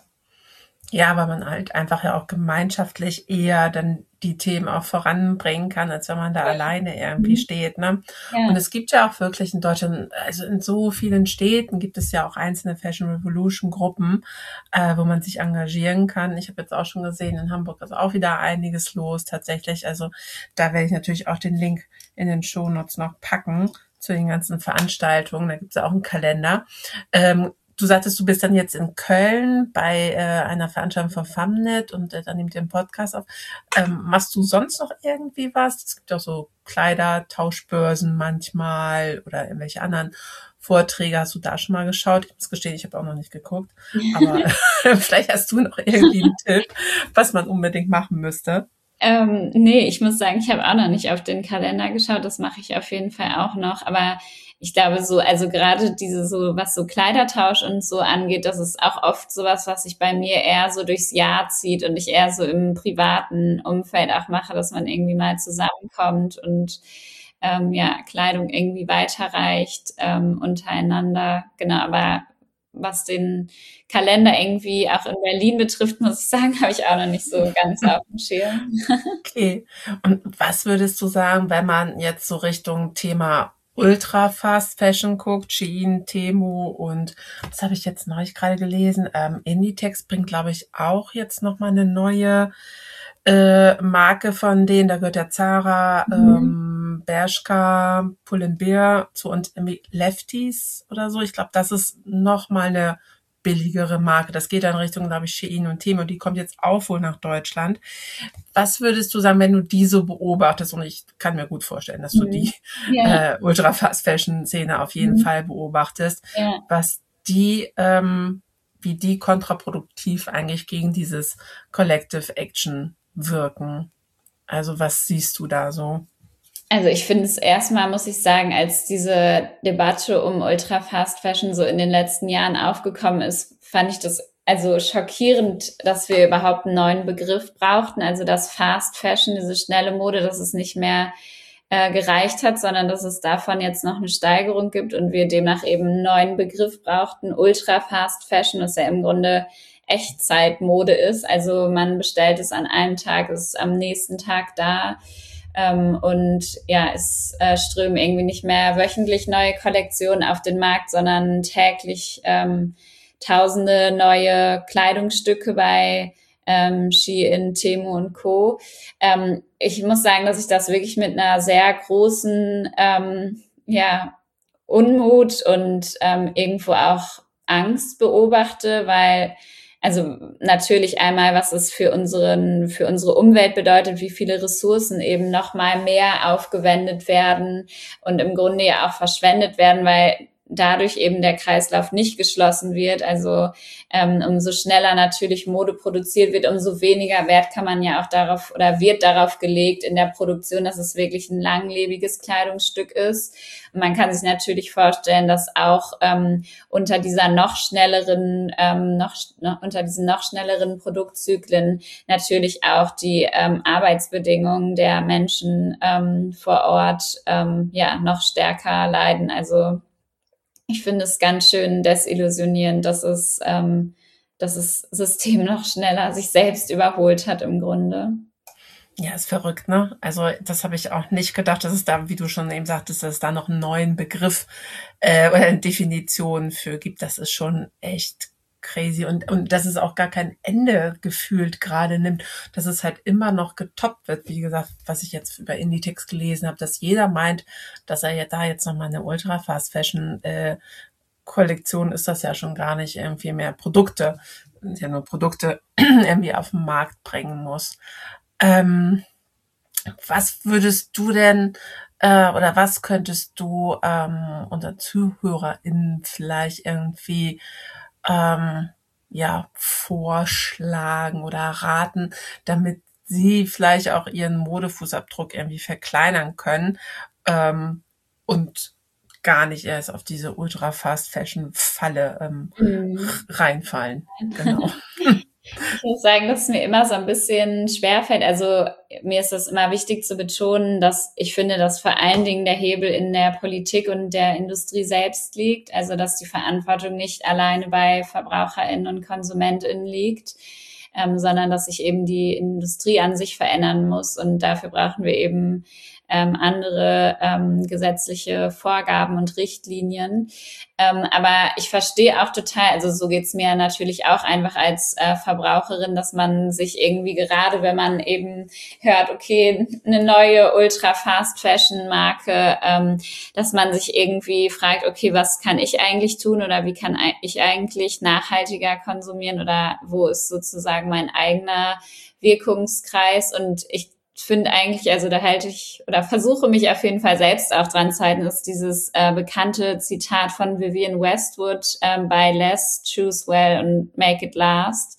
Speaker 3: Ja, weil man halt einfach ja auch gemeinschaftlich eher dann die Themen auch voranbringen kann, als wenn man da ja. alleine irgendwie mhm. steht. Ne? Ja. Und es gibt ja auch wirklich in Deutschland, also in so vielen Städten gibt es ja auch einzelne Fashion Revolution Gruppen, äh, wo man sich engagieren kann. Ich habe jetzt auch schon gesehen, in Hamburg ist auch wieder einiges los tatsächlich. Also da werde ich natürlich auch den Link in den Shownotes noch packen zu den ganzen Veranstaltungen. Da gibt es ja auch einen Kalender. Ähm, du sagtest, du bist dann jetzt in Köln bei äh, einer Veranstaltung von Femnet und äh, dann nimmt ihr einen Podcast auf. Ähm, machst du sonst noch irgendwie was? Es gibt auch so Kleider, Tauschbörsen manchmal oder irgendwelche anderen Vorträge. Hast du da schon mal geschaut? Ich muss gestehen, ich habe auch noch nicht geguckt. Aber vielleicht hast du noch irgendwie einen Tipp, was man unbedingt machen müsste.
Speaker 1: Ähm, nee, ich muss sagen, ich habe auch noch nicht auf den Kalender geschaut. Das mache ich auf jeden Fall auch noch. Aber ich glaube so, also gerade diese so, was so Kleidertausch und so angeht, das ist auch oft sowas, was sich bei mir eher so durchs Jahr zieht und ich eher so im privaten Umfeld auch mache, dass man irgendwie mal zusammenkommt und ähm, ja, Kleidung irgendwie weiterreicht ähm, untereinander. Genau, aber was den Kalender irgendwie auch in Berlin betrifft, muss ich sagen, habe ich auch noch nicht so ganz auf dem Schirm.
Speaker 3: Okay. Und was würdest du sagen, wenn man jetzt so Richtung Thema Ultra Fast Fashion guckt, Shein, Temu und was habe ich jetzt neulich gerade gelesen? Ähm, Inditex bringt, glaube ich, auch jetzt nochmal eine neue äh, Marke von denen. Da gehört der Zara, mhm. ähm, Bershka, Pull&Bear zu und irgendwie Lefties oder so. Ich glaube, das ist nochmal eine billigere Marke. Das geht dann Richtung, glaube ich, Shein und Temu. Die kommt jetzt auch wohl nach Deutschland. Was würdest du sagen, wenn du die so beobachtest? Und ich kann mir gut vorstellen, dass du mhm. die ja. äh, Ultra-Fast-Fashion-Szene auf jeden mhm. Fall beobachtest, ja. was die, ähm, wie die kontraproduktiv eigentlich gegen dieses Collective Action wirken. Also was siehst du da so?
Speaker 1: Also ich finde es erstmal, muss ich sagen, als diese Debatte um Ultra Fast Fashion so in den letzten Jahren aufgekommen ist, fand ich das also schockierend, dass wir überhaupt einen neuen Begriff brauchten. Also dass Fast Fashion, diese schnelle Mode, dass es nicht mehr äh, gereicht hat, sondern dass es davon jetzt noch eine Steigerung gibt und wir demnach eben einen neuen Begriff brauchten. Ultra Fast Fashion, was ja im Grunde Echtzeitmode ist. Also man bestellt es an einem Tag, es ist am nächsten Tag da. Ähm, und ja, es äh, strömen irgendwie nicht mehr wöchentlich neue Kollektionen auf den Markt, sondern täglich ähm, tausende neue Kleidungsstücke bei ähm, Shein, Temu und Co. Ähm, ich muss sagen, dass ich das wirklich mit einer sehr großen ähm, ja, Unmut und ähm, irgendwo auch Angst beobachte, weil also natürlich einmal, was es für unseren, für unsere Umwelt bedeutet, wie viele Ressourcen eben noch mal mehr aufgewendet werden und im Grunde ja auch verschwendet werden, weil dadurch eben der Kreislauf nicht geschlossen wird. Also ähm, umso schneller natürlich Mode produziert wird, umso weniger Wert kann man ja auch darauf oder wird darauf gelegt in der Produktion, dass es wirklich ein langlebiges Kleidungsstück ist. Und man kann sich natürlich vorstellen, dass auch ähm, unter dieser noch schnelleren, ähm, noch, noch unter diesen noch schnelleren Produktzyklen natürlich auch die ähm, Arbeitsbedingungen der Menschen ähm, vor Ort ähm, ja noch stärker leiden. Also ich finde es ganz schön desillusionierend, dass es, ähm, dass das System noch schneller sich selbst überholt hat im Grunde.
Speaker 3: Ja, ist verrückt, ne? Also das habe ich auch nicht gedacht, dass es da, wie du schon eben sagtest, dass es da noch einen neuen Begriff äh, oder eine Definition für gibt. Das ist schon echt crazy und und dass es auch gar kein Ende gefühlt gerade nimmt, dass es halt immer noch getoppt wird. Wie gesagt, was ich jetzt über Inditex gelesen habe, dass jeder meint, dass er ja da jetzt nochmal eine Ultra Fast Fashion äh, Kollektion ist, das ja schon gar nicht irgendwie mehr Produkte, sind ja nur Produkte irgendwie auf den Markt bringen muss. Ähm, was würdest du denn äh, oder was könntest du ähm, unseren ZuhörerInnen vielleicht irgendwie ähm, ja vorschlagen oder raten, damit sie vielleicht auch ihren Modefußabdruck irgendwie verkleinern können ähm, und gar nicht erst auf diese Ultra-Fast-Fashion-Falle ähm, mhm. reinfallen. Genau.
Speaker 1: Ich muss sagen, dass es mir immer so ein bisschen schwerfällt. Also mir ist das immer wichtig zu betonen, dass ich finde, dass vor allen Dingen der Hebel in der Politik und der Industrie selbst liegt. Also dass die Verantwortung nicht alleine bei VerbraucherInnen und KonsumentInnen liegt, ähm, sondern dass sich eben die Industrie an sich verändern muss. Und dafür brauchen wir eben ähm, andere ähm, gesetzliche Vorgaben und Richtlinien. Ähm, aber ich verstehe auch total, also so geht's mir natürlich auch einfach als äh, Verbraucherin, dass man sich irgendwie gerade, wenn man eben hört, okay, eine neue Ultra-Fast-Fashion-Marke, ähm, dass man sich irgendwie fragt, okay, was kann ich eigentlich tun oder wie kann ich eigentlich nachhaltiger konsumieren oder wo ist sozusagen mein eigener Wirkungskreis? Und ich finde eigentlich, also da halte ich oder versuche mich auf jeden Fall selbst auch dran zu halten, ist dieses äh, bekannte Zitat von Vivienne Westwood ähm, bei Less, Choose Well und Make It Last.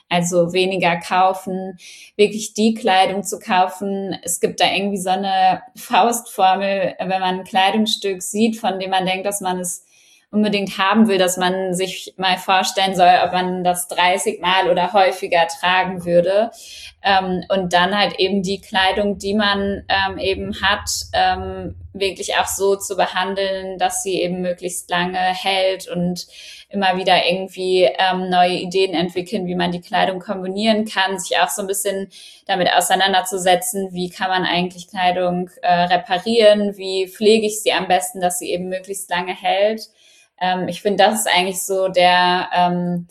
Speaker 1: Also weniger kaufen, wirklich die Kleidung zu kaufen. Es gibt da irgendwie so eine Faustformel, wenn man ein Kleidungsstück sieht, von dem man denkt, dass man es unbedingt haben will, dass man sich mal vorstellen soll, ob man das dreißig Mal oder häufiger tragen würde. Ähm, und dann halt eben die Kleidung, die man ähm, eben hat, ähm, wirklich auch so zu behandeln, dass sie eben möglichst lange hält und immer wieder irgendwie ähm, neue Ideen entwickeln, wie man die Kleidung kombinieren kann, sich auch so ein bisschen damit auseinanderzusetzen, wie kann man eigentlich Kleidung äh, reparieren, wie pflege ich sie am besten, dass sie eben möglichst lange hält. Ähm, ich finde, das ist eigentlich so der ähm,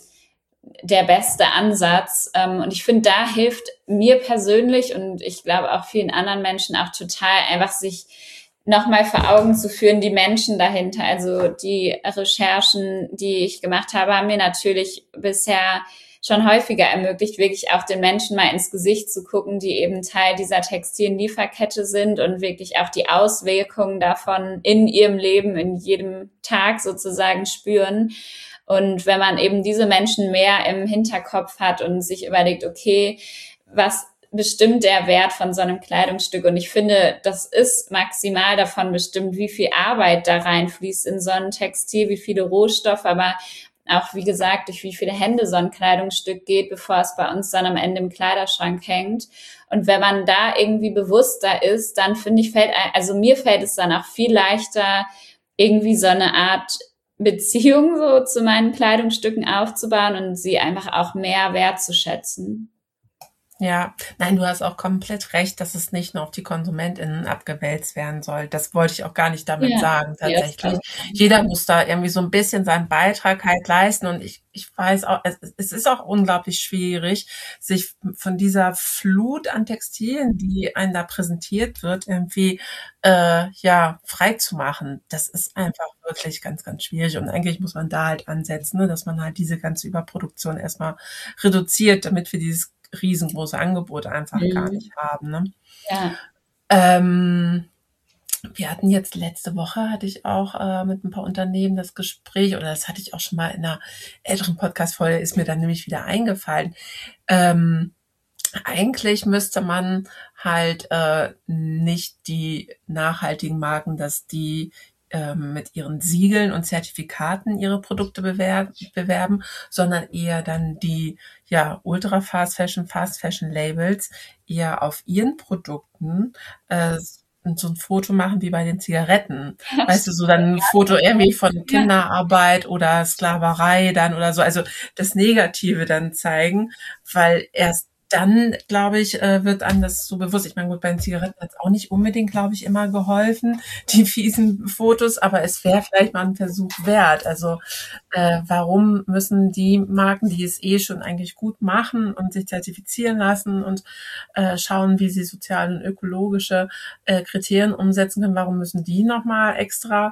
Speaker 1: der beste Ansatz. Ähm, und ich finde, da hilft mir persönlich und ich glaube auch vielen anderen Menschen auch total, einfach sich nochmal vor Augen zu führen, die Menschen dahinter. Also die Recherchen, die ich gemacht habe, haben mir natürlich bisher schon häufiger ermöglicht, wirklich auch den Menschen mal ins Gesicht zu gucken, die eben Teil dieser textilen Lieferkette sind und wirklich auch die Auswirkungen davon in ihrem Leben, in jedem Tag sozusagen spüren. Und wenn man eben diese Menschen mehr im Hinterkopf hat und sich überlegt, okay, was bestimmt der Wert von so einem Kleidungsstück? Und ich finde, das ist maximal davon bestimmt, wie viel Arbeit da reinfließt in so ein Textil, wie viele Rohstoffe, aber auch, wie gesagt, durch wie viele Hände so ein Kleidungsstück geht, bevor es bei uns dann am Ende im Kleiderschrank hängt. Und wenn man da irgendwie bewusster ist, dann finde ich, fällt, also mir fällt es dann auch viel leichter, irgendwie so eine Art Beziehung so zu meinen Kleidungsstücken aufzubauen und sie einfach auch mehr wertzuschätzen.
Speaker 3: Ja, nein, du hast auch komplett recht, dass es nicht nur auf die KonsumentInnen abgewälzt werden soll. Das wollte ich auch gar nicht damit ja, sagen, tatsächlich. Jeder muss da irgendwie so ein bisschen seinen Beitrag halt leisten und ich, ich weiß auch, es, es ist auch unglaublich schwierig, sich von dieser Flut an Textilien, die einem da präsentiert wird, irgendwie, äh, ja, frei zu machen. Das ist einfach wirklich ganz, ganz schwierig und eigentlich muss man da halt ansetzen, ne, dass man halt diese ganze Überproduktion erstmal reduziert, damit wir dieses riesengroße Angebot einfach mhm. gar nicht haben. Ne?
Speaker 1: Ja.
Speaker 3: Ähm, wir hatten jetzt letzte Woche, hatte ich auch äh, mit ein paar Unternehmen das Gespräch, oder das hatte ich auch schon mal in einer älteren Podcast-Folge, ist mir dann nämlich wieder eingefallen. Ähm, eigentlich müsste man halt äh, nicht die nachhaltigen Marken, dass die mit ihren Siegeln und Zertifikaten ihre Produkte bewerben, bewerben, sondern eher dann die ja Ultra Fast Fashion, Fast Fashion Labels eher auf ihren Produkten äh, so ein Foto machen wie bei den Zigaretten. Weißt du, so dann ein Foto irgendwie von Kinderarbeit oder Sklaverei dann oder so, also das Negative dann zeigen, weil erst dann, glaube ich, wird einem das so bewusst. Ich meine, gut, bei den Zigaretten hat es auch nicht unbedingt, glaube ich, immer geholfen, die fiesen Fotos, aber es wäre vielleicht mal ein Versuch wert. Also äh, warum müssen die Marken, die es eh schon eigentlich gut machen und sich zertifizieren lassen und äh, schauen, wie sie soziale und ökologische äh, Kriterien umsetzen können, warum müssen die nochmal extra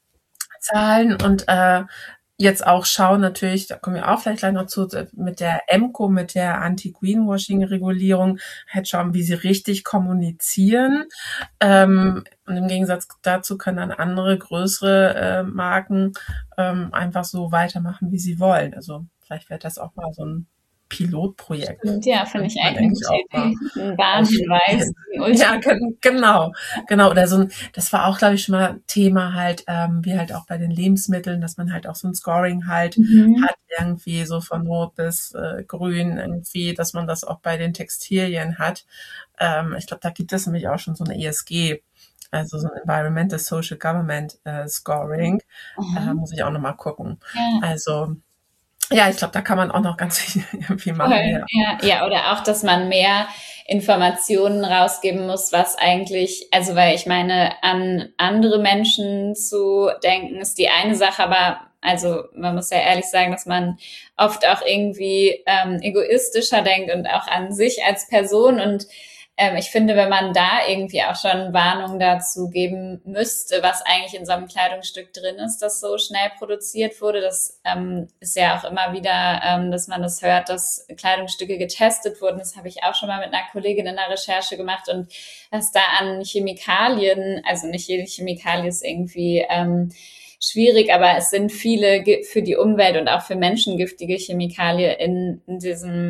Speaker 3: zahlen? Und äh, jetzt auch schauen natürlich, da kommen wir auch vielleicht gleich noch zu, mit der E M C O, mit der Anti-Greenwashing-Regulierung, halt schauen, wie sie richtig kommunizieren. Ähm, und im Gegensatz dazu können dann andere größere äh, Marken ähm, einfach so weitermachen, wie sie wollen. Also vielleicht wäre das auch mal so ein Pilotprojekt.
Speaker 1: Stimmt, ja, finde ich eigentlich auch ein Warnhinweis.
Speaker 3: Ja, genau, genau. Oder so ein, das war auch, glaube ich, schon mal Thema halt, ähm, wie halt auch bei den Lebensmitteln, dass man halt auch so ein Scoring halt mhm. hat, irgendwie so von Rot bis äh, Grün irgendwie, dass man das auch bei den Textilien hat. Ähm, ich glaube, da gibt es nämlich auch schon so eine E S G, also so ein Environmental Social Government äh, Scoring. Mhm. Äh, muss ich auch nochmal gucken.
Speaker 1: Ja.
Speaker 3: Also ja, ich glaube, da kann man auch noch ganz viel, viel machen.
Speaker 1: Ja. Ja, ja, oder auch, dass man mehr Informationen rausgeben muss, was eigentlich, also weil ich meine, an andere Menschen zu denken, ist die eine Sache, aber also man muss ja ehrlich sagen, dass man oft auch irgendwie ähm, egoistischer denkt und auch an sich als Person und Ähm, ich finde, wenn man da irgendwie auch schon Warnungen dazu geben müsste, was eigentlich in so einem Kleidungsstück drin ist, das so schnell produziert wurde, das ähm, ist ja auch immer wieder, ähm, dass man das hört, dass Kleidungsstücke getestet wurden. Das habe ich auch schon mal mit einer Kollegin in der Recherche gemacht und was da an Chemikalien, also nicht jede Chemikalie ist irgendwie ähm, schwierig, aber es sind viele für die Umwelt und auch für Menschen giftige Chemikalien in, in diesem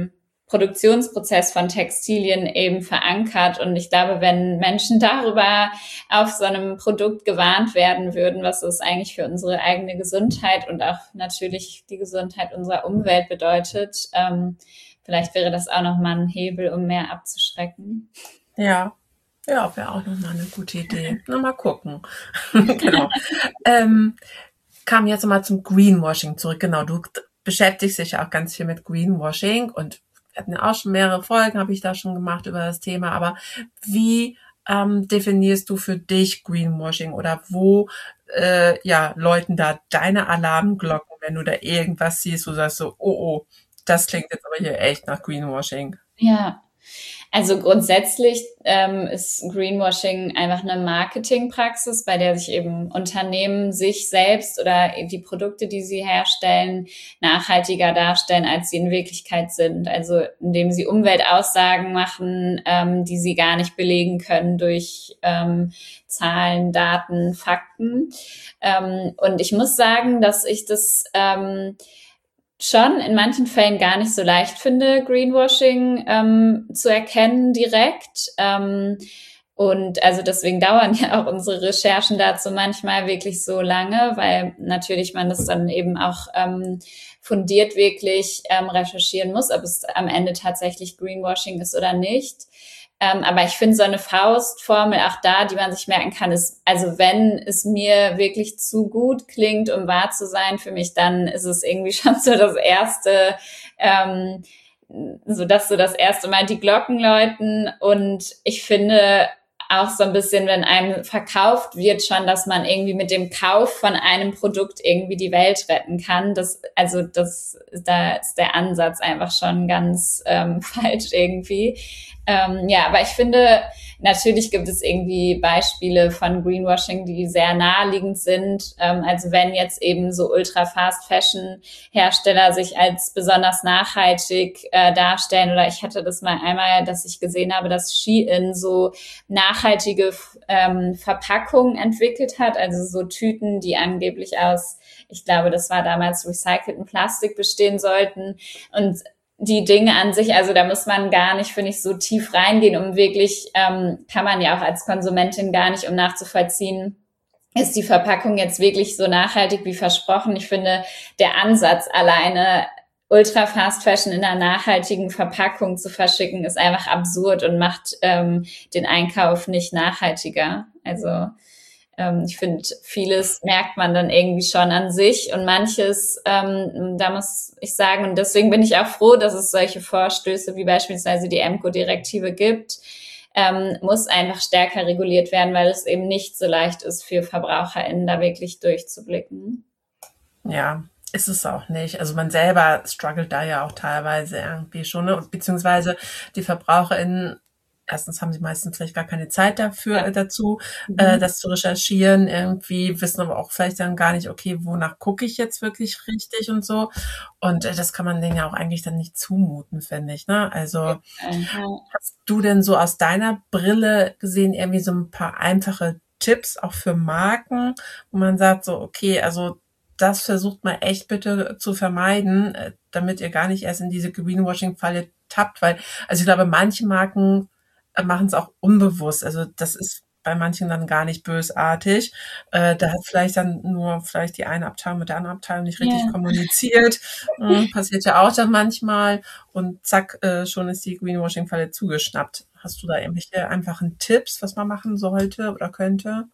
Speaker 1: Produktionsprozess von Textilien eben verankert. Und ich glaube, wenn Menschen darüber auf so einem Produkt gewarnt werden würden, was es eigentlich für unsere eigene Gesundheit und auch natürlich die Gesundheit unserer Umwelt bedeutet, ähm, vielleicht wäre das auch nochmal ein Hebel, um mehr abzuschrecken.
Speaker 3: Ja, ja, wäre auch nochmal eine gute Idee. Na, mal gucken. Genau. ähm, kam jetzt nochmal zum Greenwashing zurück. Genau, du beschäftigst dich ja auch ganz viel mit Greenwashing und wir hatten ja auch schon mehrere Folgen, habe ich da schon gemacht über das Thema, aber wie ähm, definierst du für dich Greenwashing oder wo äh, ja läuten da deine Alarmglocken, wenn du da irgendwas siehst, wo du sagst so, oh, oh, das klingt jetzt aber hier echt nach Greenwashing?
Speaker 1: Ja, also grundsätzlich ähm, ist Greenwashing einfach eine Marketingpraxis, bei der sich eben Unternehmen sich selbst oder die Produkte, die sie herstellen, nachhaltiger darstellen, als sie in Wirklichkeit sind. Also indem sie Umweltaussagen machen, ähm, die sie gar nicht belegen können durch ähm, Zahlen, Daten, Fakten. Ähm, und ich muss sagen, dass ich das ähm, schon in manchen Fällen gar nicht so leicht finde, Greenwashing ähm, zu erkennen direkt. Ähm, und also deswegen dauern ja auch unsere Recherchen dazu manchmal wirklich so lange, weil natürlich man das dann eben auch ähm, fundiert wirklich ähm, recherchieren muss, ob es am Ende tatsächlich Greenwashing ist oder nicht. Ähm, aber ich finde so eine Faustformel auch da, die man sich merken kann, ist, also wenn es mir wirklich zu gut klingt, um wahr zu sein für mich, dann ist es irgendwie schon so das erste, ähm, so dass so das erste Mal die Glocken läuten. Und ich finde auch so ein bisschen, wenn einem verkauft wird schon, dass man irgendwie mit dem Kauf von einem Produkt irgendwie die Welt retten kann. Das, also das, da ist der Ansatz einfach schon ganz ähm, falsch irgendwie. Ähm, ja, aber ich finde, natürlich gibt es irgendwie Beispiele von Greenwashing, die sehr naheliegend sind. Ähm, also wenn jetzt eben so Ultra-Fast-Fashion-Hersteller sich als besonders nachhaltig äh, darstellen, oder ich hatte das mal einmal, dass ich gesehen habe, dass Shein so nachhaltige ähm, Verpackungen entwickelt hat, also so Tüten, die angeblich aus, ich glaube, das war damals recycelten Plastik bestehen sollten. Und die Dinge an sich, also da muss man gar nicht, finde ich, so tief reingehen, um wirklich, ähm, kann man ja auch als Konsumentin gar nicht, um nachzuvollziehen, ist die Verpackung jetzt wirklich so nachhaltig wie versprochen. Ich finde, der Ansatz alleine, Ultra Fast Fashion in einer nachhaltigen Verpackung zu verschicken, ist einfach absurd und macht ähm, den Einkauf nicht nachhaltiger. Also Ähm, ich finde, vieles merkt man dann irgendwie schon an sich und manches, ähm, da muss ich sagen, und deswegen bin ich auch froh, dass es solche Vorstöße wie beispielsweise die EMCO-Direktive gibt, ähm, muss einfach stärker reguliert werden, weil es eben nicht so leicht ist für VerbraucherInnen, da wirklich durchzublicken.
Speaker 3: Ja, ist es auch nicht. Also man selber struggelt da ja auch teilweise irgendwie schon, ne? Beziehungsweise die VerbraucherInnen, erstens haben sie meistens vielleicht gar keine Zeit dafür, ja. dazu, mhm. äh, das zu recherchieren, irgendwie, wissen aber auch vielleicht dann gar nicht, okay, wonach gucke ich jetzt wirklich richtig und so. Und äh, das kann man denen ja auch eigentlich dann nicht zumuten, finde ich, ne? Also, ja. Hast du denn so aus deiner Brille gesehen irgendwie so ein paar einfache Tipps auch für Marken, wo man sagt so, okay, also das versucht mal echt bitte zu vermeiden, damit ihr gar nicht erst in diese Greenwashing-Falle tappt, weil, also ich glaube, manche Marken machen es auch unbewusst. Also das ist bei manchen dann gar nicht bösartig. Äh, da hat vielleicht dann nur vielleicht die eine Abteilung mit der anderen Abteilung nicht richtig yeah. kommuniziert. Hm, passiert ja auch dann manchmal. Und zack, äh, schon ist die Greenwashing-Falle zugeschnappt. Hast du da irgendwelche einfachen Tipps, was man machen sollte oder könnte?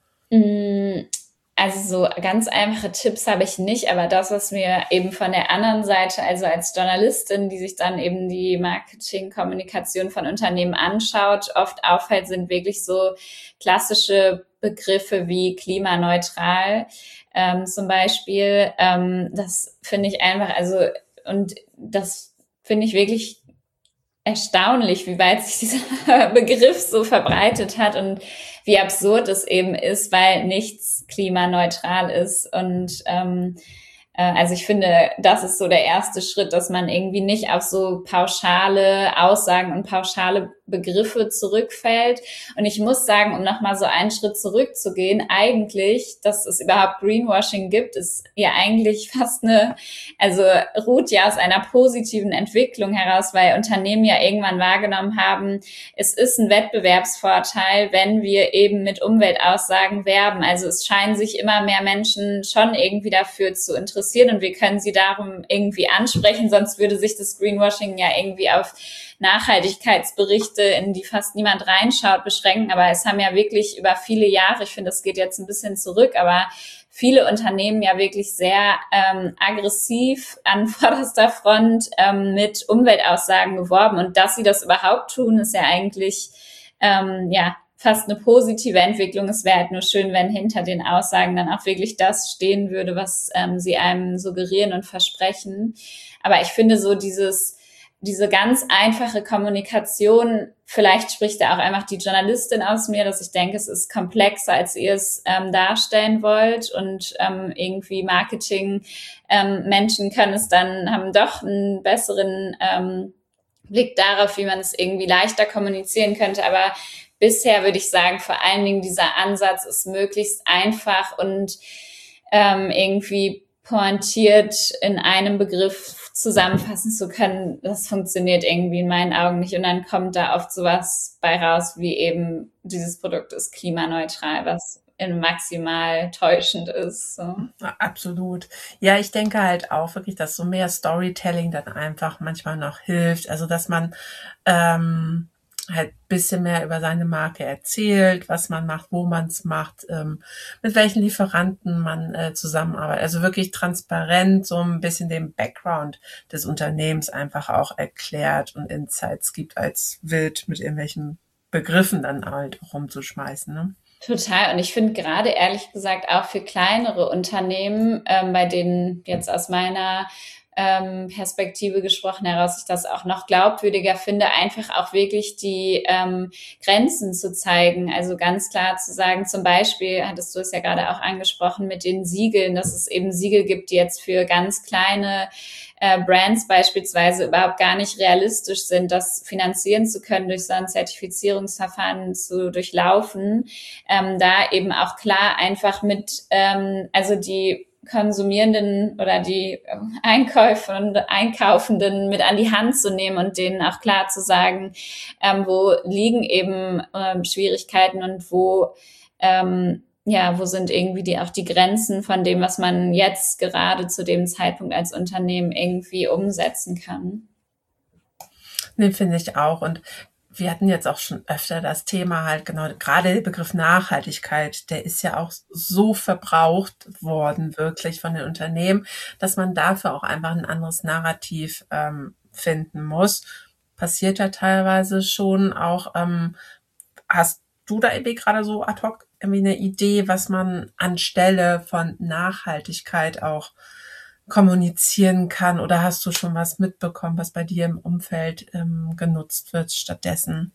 Speaker 1: Mm. Also so ganz einfache Tipps habe ich nicht, aber das, was mir eben von der anderen Seite, also als Journalistin, die sich dann eben die Marketing-Kommunikation von Unternehmen anschaut, oft auffällt, sind wirklich so klassische Begriffe wie klimaneutral ähm, zum Beispiel. Ähm, das finde ich einfach, also und das finde ich wirklich erstaunlich, wie weit sich dieser Begriff so verbreitet hat und wie absurd es eben ist, weil nichts klimaneutral ist und ähm, Also ich finde, das ist so der erste Schritt, dass man irgendwie nicht auf so pauschale Aussagen und pauschale Begriffe zurückfällt. Und ich muss sagen, um nochmal so einen Schritt zurückzugehen, eigentlich, dass es überhaupt Greenwashing gibt, ist ja eigentlich fast eine, also ruht ja aus einer positiven Entwicklung heraus, weil Unternehmen ja irgendwann wahrgenommen haben, es ist ein Wettbewerbsvorteil, wenn wir eben mit Umweltaussagen werben. Also es scheinen sich immer mehr Menschen schon irgendwie dafür zu interessieren und wir können sie darum irgendwie ansprechen, sonst würde sich das Greenwashing ja irgendwie auf Nachhaltigkeitsberichte, in die fast niemand reinschaut, beschränken. Aber es haben ja wirklich über viele Jahre, ich finde, das geht jetzt ein bisschen zurück, aber viele Unternehmen ja wirklich sehr ähm, aggressiv an vorderster Front ähm, mit Umweltaussagen geworben. Und dass sie das überhaupt tun, ist ja eigentlich ähm, ja fast eine positive Entwicklung. Es wäre halt nur schön, wenn hinter den Aussagen dann auch wirklich das stehen würde, was ähm, sie einem suggerieren und versprechen. Aber ich finde so dieses, diese ganz einfache Kommunikation, vielleicht spricht da auch einfach die Journalistin aus mir, dass ich denke, es ist komplexer, als ihr es ähm, darstellen wollt und ähm, irgendwie Marketing ähm, Menschen können es dann, haben doch einen besseren ähm, Blick darauf, wie man es irgendwie leichter kommunizieren könnte, aber bisher würde ich sagen, vor allen Dingen dieser Ansatz ist möglichst einfach und ähm, irgendwie pointiert in einem Begriff zusammenfassen zu können. Das funktioniert irgendwie in meinen Augen nicht. Und dann kommt da oft sowas bei raus, wie eben dieses Produkt ist klimaneutral, was maximal täuschend ist. So.
Speaker 3: Absolut. Ja, ich denke halt auch wirklich, dass so mehr Storytelling dann einfach manchmal noch hilft. Also, dass man ähm, halt bisschen mehr über seine Marke erzählt, was man macht, wo man es macht, ähm, mit welchen Lieferanten man äh, zusammenarbeitet. Also wirklich transparent so ein bisschen den Background des Unternehmens einfach auch erklärt und Insights gibt, als wild mit irgendwelchen Begriffen dann halt rumzuschmeißen, ne?
Speaker 1: Total. Und ich finde gerade ehrlich gesagt auch für kleinere Unternehmen, ähm, bei denen jetzt aus meiner ähm, Perspektive gesprochen heraus, ich das auch noch glaubwürdiger finde, einfach auch wirklich die ähm, Grenzen zu zeigen. Also ganz klar zu sagen, zum Beispiel, hattest du es ja gerade auch angesprochen, mit den Siegeln, dass es eben Siegel gibt, die jetzt für ganz kleine äh, Brands beispielsweise überhaupt gar nicht realistisch sind, das finanzieren zu können, durch so ein Zertifizierungsverfahren zu durchlaufen. Ähm, da eben auch klar einfach mit, ähm, also die Konsumierenden oder die Einkäufer und Einkaufenden mit an die Hand zu nehmen und denen auch klar zu sagen, ähm, wo liegen eben ähm, Schwierigkeiten und wo ähm, ja, wo sind irgendwie die auch die Grenzen von dem, was man jetzt gerade zu dem Zeitpunkt als Unternehmen irgendwie umsetzen kann.
Speaker 3: Nee, finde ich auch. Und wir hatten jetzt auch schon öfter das Thema halt, genau, gerade der Begriff Nachhaltigkeit, der ist ja auch so verbraucht worden, wirklich von den Unternehmen, dass man dafür auch einfach ein anderes Narrativ ähm, finden muss. Passiert ja teilweise schon auch. Ähm, hast du da irgendwie gerade so ad hoc irgendwie eine Idee, was man anstelle von Nachhaltigkeit auch kommunizieren kann, oder hast du schon was mitbekommen, was bei dir im Umfeld ähm, genutzt wird stattdessen?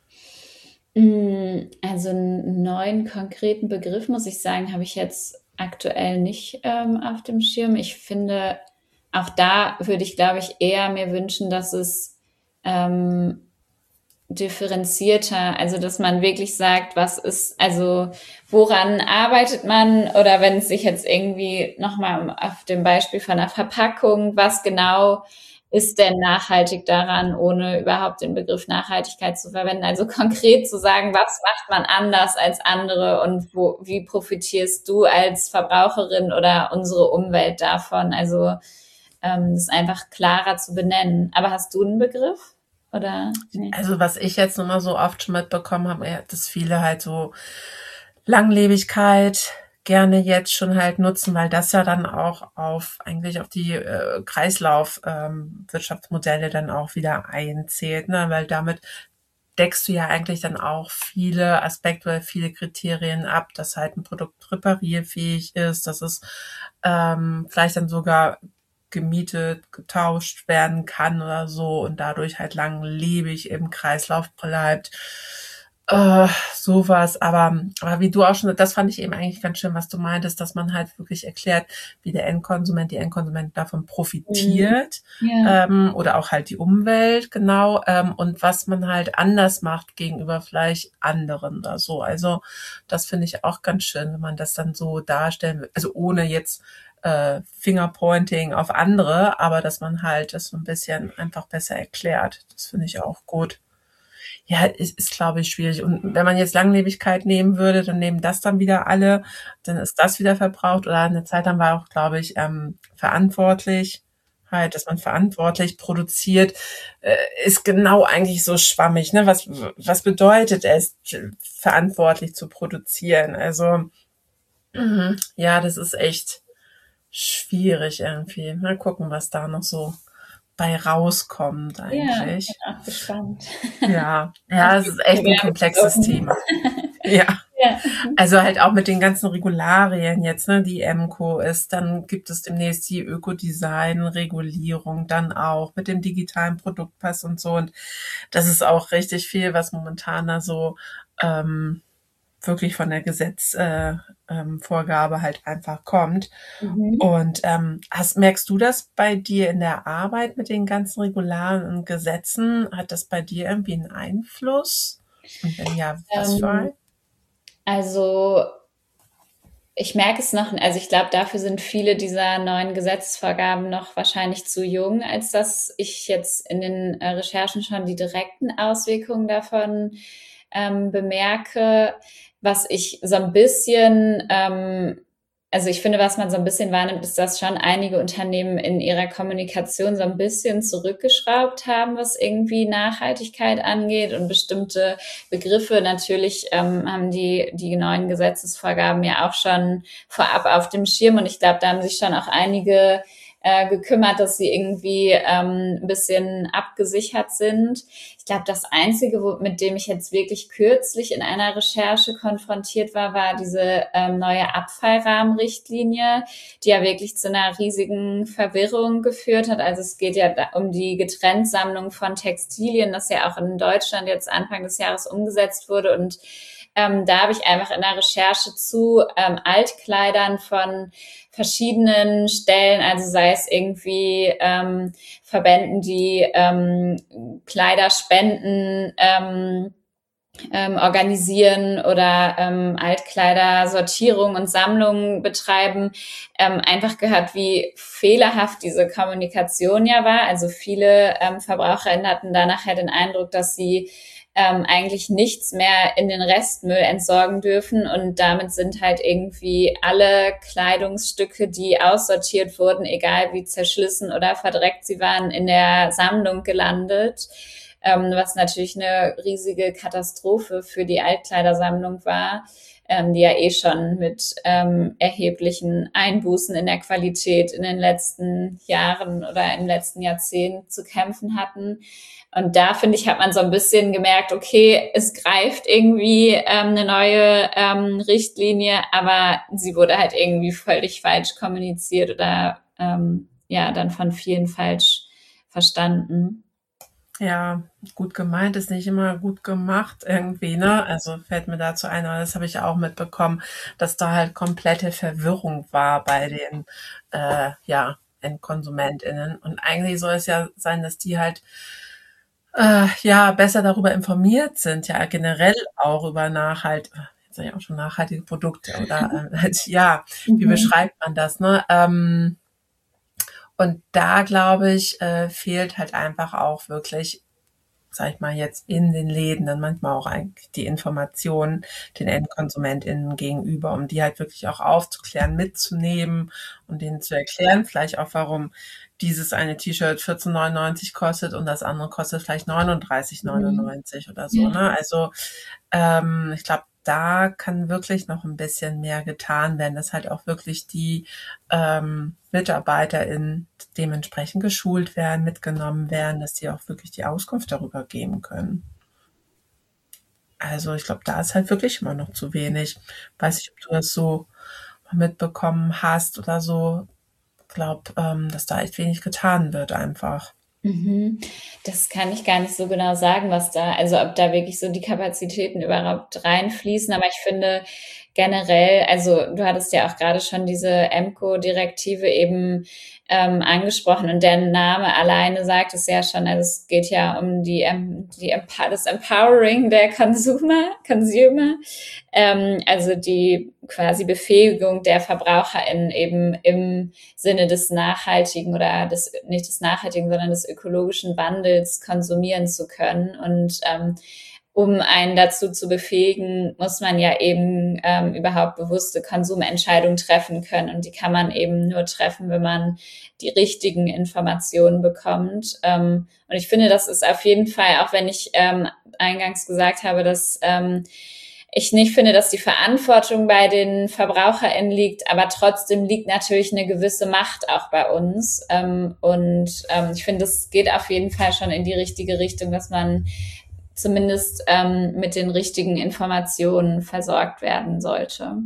Speaker 1: Also einen neuen konkreten Begriff, muss ich sagen, habe ich jetzt aktuell nicht ähm, auf dem Schirm. Ich finde, auch da würde ich, glaube ich, eher mir wünschen, dass es ähm, differenzierter, also dass man wirklich sagt, was ist, also woran arbeitet man, oder wenn es sich jetzt irgendwie nochmal auf dem Beispiel von einer Verpackung, was genau ist denn nachhaltig daran, ohne überhaupt den Begriff Nachhaltigkeit zu verwenden, also konkret zu sagen, was macht man anders als andere und wo, wie profitierst du als Verbraucherin oder unsere Umwelt davon, also ähm, das ist einfach klarer zu benennen. Aber hast du einen Begriff? Oder? Nee.
Speaker 3: Also was ich jetzt nochmal so oft schon mitbekommen habe, dass viele halt so Langlebigkeit gerne jetzt schon halt nutzen, weil das ja dann auch auf eigentlich auf die äh, Kreislaufwirtschaftsmodelle ähm, dann auch wieder einzählt, ne? Weil damit deckst du ja eigentlich dann auch viele Aspekte oder viele Kriterien ab, dass halt ein Produkt reparierfähig ist, dass es ähm, vielleicht dann sogar gemietet, getauscht werden kann oder so und dadurch halt langlebig im Kreislauf bleibt. Äh, sowas, aber, aber wie du auch schon, das fand ich eben eigentlich ganz schön, was du meintest, dass man halt wirklich erklärt, wie der Endkonsument, die Endkonsument davon profitiert,
Speaker 1: Ja.
Speaker 3: ähm, oder auch halt die Umwelt, genau, ähm, und was man halt anders macht gegenüber vielleicht anderen oder so. Also das finde ich auch ganz schön, wenn man das dann so darstellen will, also ohne jetzt äh, Fingerpointing auf andere, aber dass man halt das so ein bisschen einfach besser erklärt. Das finde ich auch gut. Ja, ist, ist glaube ich, schwierig. Und wenn man jetzt Langlebigkeit nehmen würde, dann nehmen das dann wieder alle, dann ist das wieder verbraucht. Oder eine Zeit lang war auch, glaube ich, ähm, verantwortlich, halt, dass man verantwortlich produziert, äh, ist genau eigentlich so schwammig. Ne? Was, was bedeutet es, verantwortlich zu produzieren? Also, mhm, ja, das ist echt schwierig irgendwie. Mal gucken, was da noch so bei rauskommt
Speaker 1: Ja, ich bin
Speaker 3: eigentlich.
Speaker 1: auch gespannt.
Speaker 3: Ja,
Speaker 1: Was
Speaker 3: ja, es
Speaker 1: die
Speaker 3: ist echt ein komplexes
Speaker 1: Gewerbeschließung.
Speaker 3: Thema. Ja,
Speaker 1: Ja.
Speaker 3: also halt auch mit den ganzen Regularien jetzt, ne, die EMCO ist, dann gibt es demnächst die Ökodesign-Regulierung dann auch mit dem digitalen Produktpass und so. Und das ist auch richtig viel, was momentan da so ähm, wirklich von der Gesetzvorgabe äh, ähm, Vorgabe halt einfach kommt.
Speaker 1: Mhm.
Speaker 3: Und ähm, hast, merkst du das bei dir in der Arbeit mit den ganzen Regularen und Gesetzen? Hat das bei dir irgendwie einen Einfluss? Und wenn ja, was für
Speaker 1: Ähm,
Speaker 3: ein?
Speaker 1: also ich merke es noch, also ich glaube, dafür sind viele dieser neuen Gesetzesvorgaben noch wahrscheinlich zu jung, als dass ich jetzt in den äh, Recherchen schon die direkten Auswirkungen davon ähm, bemerke. Was ich so ein bisschen, ähm, also ich finde, was man so ein bisschen wahrnimmt, ist, dass schon einige Unternehmen in ihrer Kommunikation so ein bisschen zurückgeschraubt haben, was irgendwie Nachhaltigkeit angeht und bestimmte Begriffe. Natürlich ähm, haben die, die neuen Gesetzesvorgaben ja auch schon vorab auf dem Schirm und ich glaube, da haben sich schon auch einige äh, gekümmert, dass sie irgendwie ähm, ein bisschen abgesichert sind. Ich glaube, das Einzige, wo, mit dem ich jetzt wirklich kürzlich in einer Recherche konfrontiert war, war diese ähm, neue Abfallrahmenrichtlinie, die ja wirklich zu einer riesigen Verwirrung geführt hat. Also es geht ja da um die Getrenntsammlung von Textilien, das ja auch in Deutschland jetzt Anfang des Jahres umgesetzt wurde. Und ähm, da habe ich einfach in der Recherche zu ähm, Altkleidern von verschiedenen Stellen, also sei es irgendwie ähm, Verbänden, die ähm, Kleiderspenden ähm, ähm, organisieren oder ähm, Altkleidersortierung und Sammlung betreiben, ähm, einfach gehört, wie fehlerhaft diese Kommunikation ja war. Also viele ähm, VerbraucherInnen hatten da nachher den Eindruck, dass sie ähm, eigentlich nichts mehr in den Restmüll entsorgen dürfen und damit sind halt irgendwie alle Kleidungsstücke, die aussortiert wurden, egal wie zerschlissen oder verdreckt sie waren, in der Sammlung gelandet, ähm, was natürlich eine riesige Katastrophe für die Altkleidersammlung war, ähm, die ja eh schon mit ähm, erheblichen Einbußen in der Qualität in den letzten Jahren oder im letzten Jahrzehnt zu kämpfen hatten. Und da, finde ich, hat man so ein bisschen gemerkt, okay, es greift irgendwie ähm, eine neue ähm, Richtlinie, aber sie wurde halt irgendwie völlig falsch kommuniziert oder ähm, ja, dann von vielen falsch verstanden.
Speaker 3: Ja, gut gemeint ist nicht immer gut gemacht irgendwie, ne? Also fällt mir dazu ein, aber das habe ich auch mitbekommen, dass da halt komplette Verwirrung war bei den äh, ja, EndkonsumentInnen. Und eigentlich soll es ja sein, dass die halt äh, ja besser darüber informiert sind, ja generell auch über nachhalt, jetzt sag ich auch schon nachhaltige Produkte oder äh, halt, ja, wie
Speaker 1: Mhm.
Speaker 3: beschreibt man das, ne? Ähm, und da glaube ich, äh, fehlt halt einfach auch wirklich, sag ich mal, jetzt in den Läden dann manchmal auch eigentlich die Informationen den EndkonsumentInnen gegenüber, um die halt wirklich auch aufzuklären, mitzunehmen und denen zu erklären, vielleicht auch, warum dieses eine T-Shirt vierzehn neunundneunzig kostet und das andere kostet vielleicht neununddreißig neunundneunzig oder so,
Speaker 1: Ja.
Speaker 3: ne? Also, ähm, ich glaube, da kann wirklich noch ein bisschen mehr getan werden, dass halt auch wirklich die ähm, MitarbeiterInnen dementsprechend geschult werden, mitgenommen werden, dass die auch wirklich die Auskunft darüber geben können. Also ich glaube, da ist halt wirklich immer noch zu wenig. Weiß nicht, ob du das so mitbekommen hast oder so. Ich glaube, ähm, dass da echt wenig getan wird einfach.
Speaker 1: Mhm. Das kann ich gar nicht so genau sagen, was da, also ob da wirklich so die Kapazitäten überhaupt reinfließen. Aber ich finde generell, also du hattest ja auch gerade schon diese EMCO-Direktive eben ähm, angesprochen und der Name alleine sagt es ja schon, also es geht ja um die, ähm, die Emp- das Empowering der Consumer, Consumer, ähm, also die quasi Befähigung der VerbraucherInnen eben im Sinne des nachhaltigen oder des, nicht des nachhaltigen, sondern des ökologischen Wandels konsumieren zu können. Und ähm, um einen dazu zu befähigen, muss man ja eben ähm, überhaupt bewusste Konsumentscheidungen treffen können. Und die kann man eben nur treffen, wenn man die richtigen Informationen bekommt. Ähm, und ich finde, das ist auf jeden Fall, auch wenn ich ähm, eingangs gesagt habe, dass ähm, ich nicht finde, dass die Verantwortung bei den VerbraucherInnen liegt, aber trotzdem liegt natürlich eine gewisse Macht auch bei uns. Ähm, und ähm, ich finde, es geht auf jeden Fall schon in die richtige Richtung, dass man zumindest ähm, mit den richtigen Informationen versorgt werden sollte.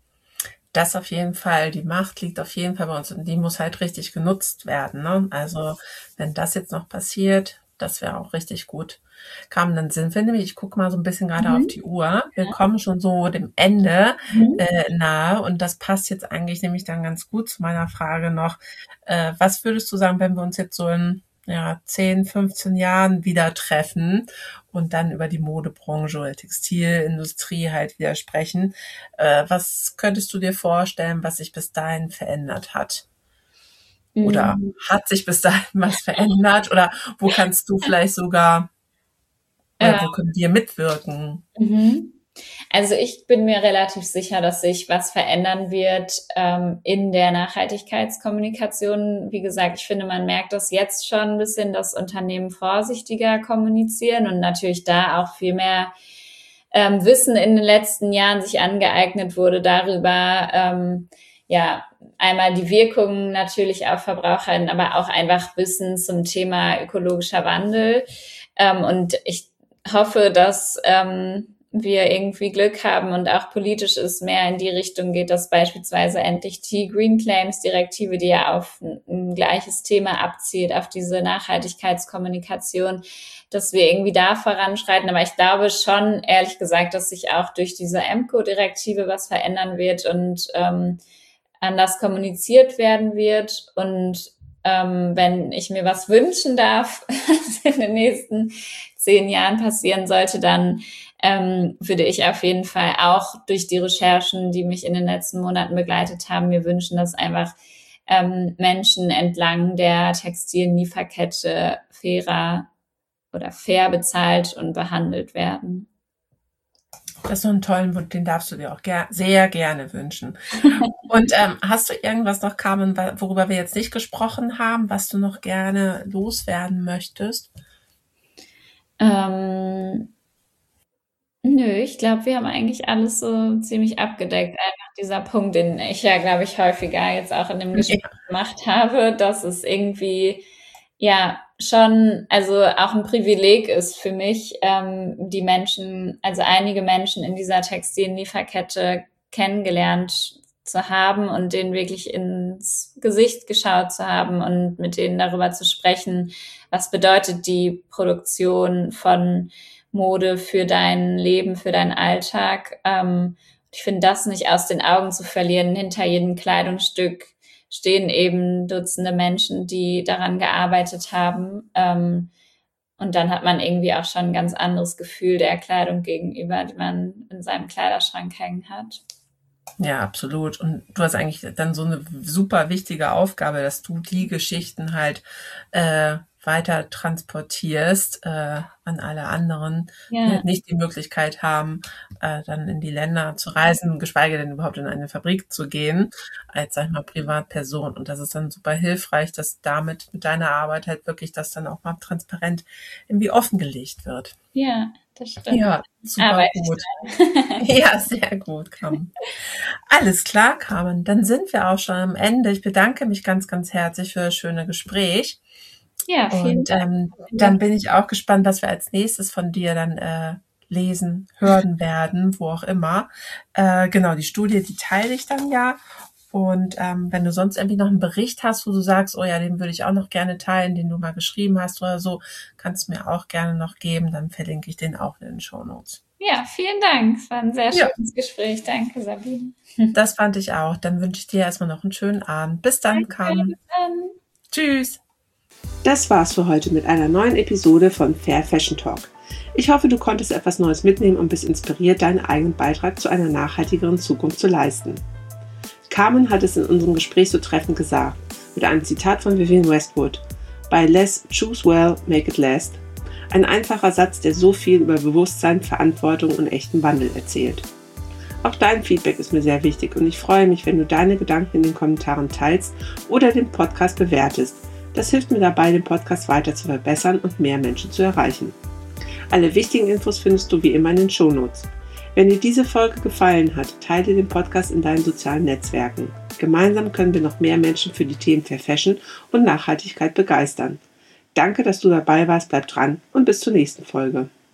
Speaker 3: Das auf jeden Fall. Die Macht liegt auf jeden Fall bei uns und die muss halt richtig genutzt werden. Ne? Also wenn das jetzt noch passiert, das wäre auch richtig gut. Carmen, dann sind wir nämlich, ich gucke mal so ein bisschen gerade
Speaker 1: Mhm.
Speaker 3: auf die Uhr. Wir kommen schon so dem Ende
Speaker 1: Mhm.
Speaker 3: äh, nahe und das passt jetzt eigentlich nämlich dann ganz gut zu meiner Frage noch. Äh, was würdest du sagen, wenn wir uns jetzt so in ja, zehn, fünfzehn Jahren wieder treffen und dann über die Modebranche oder Textilindustrie halt wieder sprechen? Äh, was könntest du dir vorstellen, was sich bis dahin verändert hat? Oder
Speaker 1: Mhm.
Speaker 3: hat sich bis dahin was verändert? Oder wo kannst du vielleicht sogar, oder wo können wir mitwirken?
Speaker 1: Mhm. Also ich bin mir relativ sicher, dass sich was verändern wird ähm, in der Nachhaltigkeitskommunikation. Wie gesagt, ich finde, man merkt das jetzt schon ein bisschen, dass Unternehmen vorsichtiger kommunizieren und natürlich da auch viel mehr ähm, Wissen in den letzten Jahren sich angeeignet wurde darüber, ähm, ja, einmal die Wirkungen natürlich auf VerbraucherInnen, aber auch einfach Wissen zum Thema ökologischer Wandel. Ähm, und ich hoffe, dass ähm, wir irgendwie Glück haben und auch politisch es mehr in die Richtung geht, dass beispielsweise endlich die Green Claims Direktive, die ja auf ein, ein gleiches Thema abzielt, auf diese Nachhaltigkeitskommunikation, dass wir irgendwie da voranschreiten. Aber ich glaube schon, ehrlich gesagt, dass sich auch durch diese EMCO-Direktive was verändern wird und ähm, anders kommuniziert werden wird. Und ähm, wenn ich mir was wünschen darf, was in den nächsten zehn Jahren passieren sollte, dann ähm, würde ich auf jeden Fall auch durch die Recherchen, die mich in den letzten Monaten begleitet haben, mir wünschen, dass einfach ähm, Menschen entlang der textilen Lieferkette fairer oder fair bezahlt und behandelt werden.
Speaker 3: Das ist so ein tollen Wunsch, den darfst du dir auch ger- sehr gerne wünschen. Und ähm, hast du irgendwas noch, Carmen, worüber wir jetzt nicht gesprochen haben, was du noch gerne loswerden möchtest?
Speaker 1: Ähm, nö, ich glaube, wir haben eigentlich alles so ziemlich abgedeckt. Einfach dieser Punkt, den ich ja, glaube ich, häufiger jetzt auch in dem Gespräch
Speaker 3: Ja.
Speaker 1: gemacht habe, dass es irgendwie ja schon, also auch ein Privileg ist für mich, ähm, die Menschen, also einige Menschen in dieser textilen Lieferkette kennengelernt zu haben und denen wirklich ins Gesicht geschaut zu haben und mit denen darüber zu sprechen, was bedeutet die Produktion von Mode für dein Leben, für deinen Alltag. Ähm, ich finde, das nicht aus den Augen zu verlieren. Hinter jedem Kleidungsstück stehen eben Dutzende Menschen, die daran gearbeitet haben. Ähm, und dann hat man irgendwie auch schon ein ganz anderes Gefühl der Kleidung gegenüber, die man in seinem Kleiderschrank hängen hat.
Speaker 3: Ja, absolut. Und du hast eigentlich dann so eine super wichtige Aufgabe, dass du die Geschichten halt äh, weiter transportierst äh, an alle anderen,
Speaker 1: Ja.
Speaker 3: die halt nicht die Möglichkeit haben, äh, dann in die Länder zu reisen, geschweige denn überhaupt in eine Fabrik zu gehen, als, sag ich mal, Privatperson. Und das ist dann super hilfreich, dass damit mit deiner Arbeit halt wirklich das dann auch mal transparent irgendwie offengelegt wird.
Speaker 1: Ja, das stimmt.
Speaker 3: Ja, super
Speaker 1: Arbeite ich
Speaker 3: gut. Ja, sehr gut, Carmen. Alles klar, Carmen. Dann sind wir auch schon am Ende. Ich bedanke mich ganz, ganz herzlich für das schöne Gespräch.
Speaker 1: Ja, vielen
Speaker 3: Und
Speaker 1: Dank.
Speaker 3: ähm, dann bin ich auch gespannt, was wir als nächstes von dir dann äh, lesen, hören werden, wo auch immer. Äh, genau, die Studie, die teile ich dann ja. Und ähm, wenn du sonst irgendwie noch einen Bericht hast, wo du sagst, oh ja, den würde ich auch noch gerne teilen, den du mal geschrieben hast oder so, kannst du mir auch gerne noch geben, dann verlinke ich den auch in den Shownotes.
Speaker 1: Ja, vielen Dank. Es war ein sehr
Speaker 3: Ja.
Speaker 1: schönes Gespräch. Danke, Sabine.
Speaker 3: Das fand ich auch. Dann wünsche ich dir erstmal noch einen schönen Abend. Bis dann, Kam.
Speaker 1: Bis dann.
Speaker 3: Tschüss.
Speaker 2: Das war's für heute mit einer neuen Episode von Fair Fashion Talk. Ich hoffe, du konntest etwas Neues mitnehmen und bist inspiriert, deinen eigenen Beitrag zu einer nachhaltigeren Zukunft zu leisten. Carmen hat es in unserem Gespräch so treffend gesagt, mit einem Zitat von Vivienne Westwood: Buy less, choose well, make it last. Ein einfacher Satz, der so viel über Bewusstsein, Verantwortung und echten Wandel erzählt. Auch dein Feedback ist mir sehr wichtig und ich freue mich, wenn du deine Gedanken in den Kommentaren teilst oder den Podcast bewertest. Das hilft mir dabei, den Podcast weiter zu verbessern und mehr Menschen zu erreichen. Alle wichtigen Infos findest du wie immer in den Shownotes. Wenn dir diese Folge gefallen hat, teile den Podcast in deinen sozialen Netzwerken. Gemeinsam können wir noch mehr Menschen für die Themen Fair Fashion und Nachhaltigkeit begeistern. Danke, dass du dabei warst, bleib dran und bis zur nächsten Folge.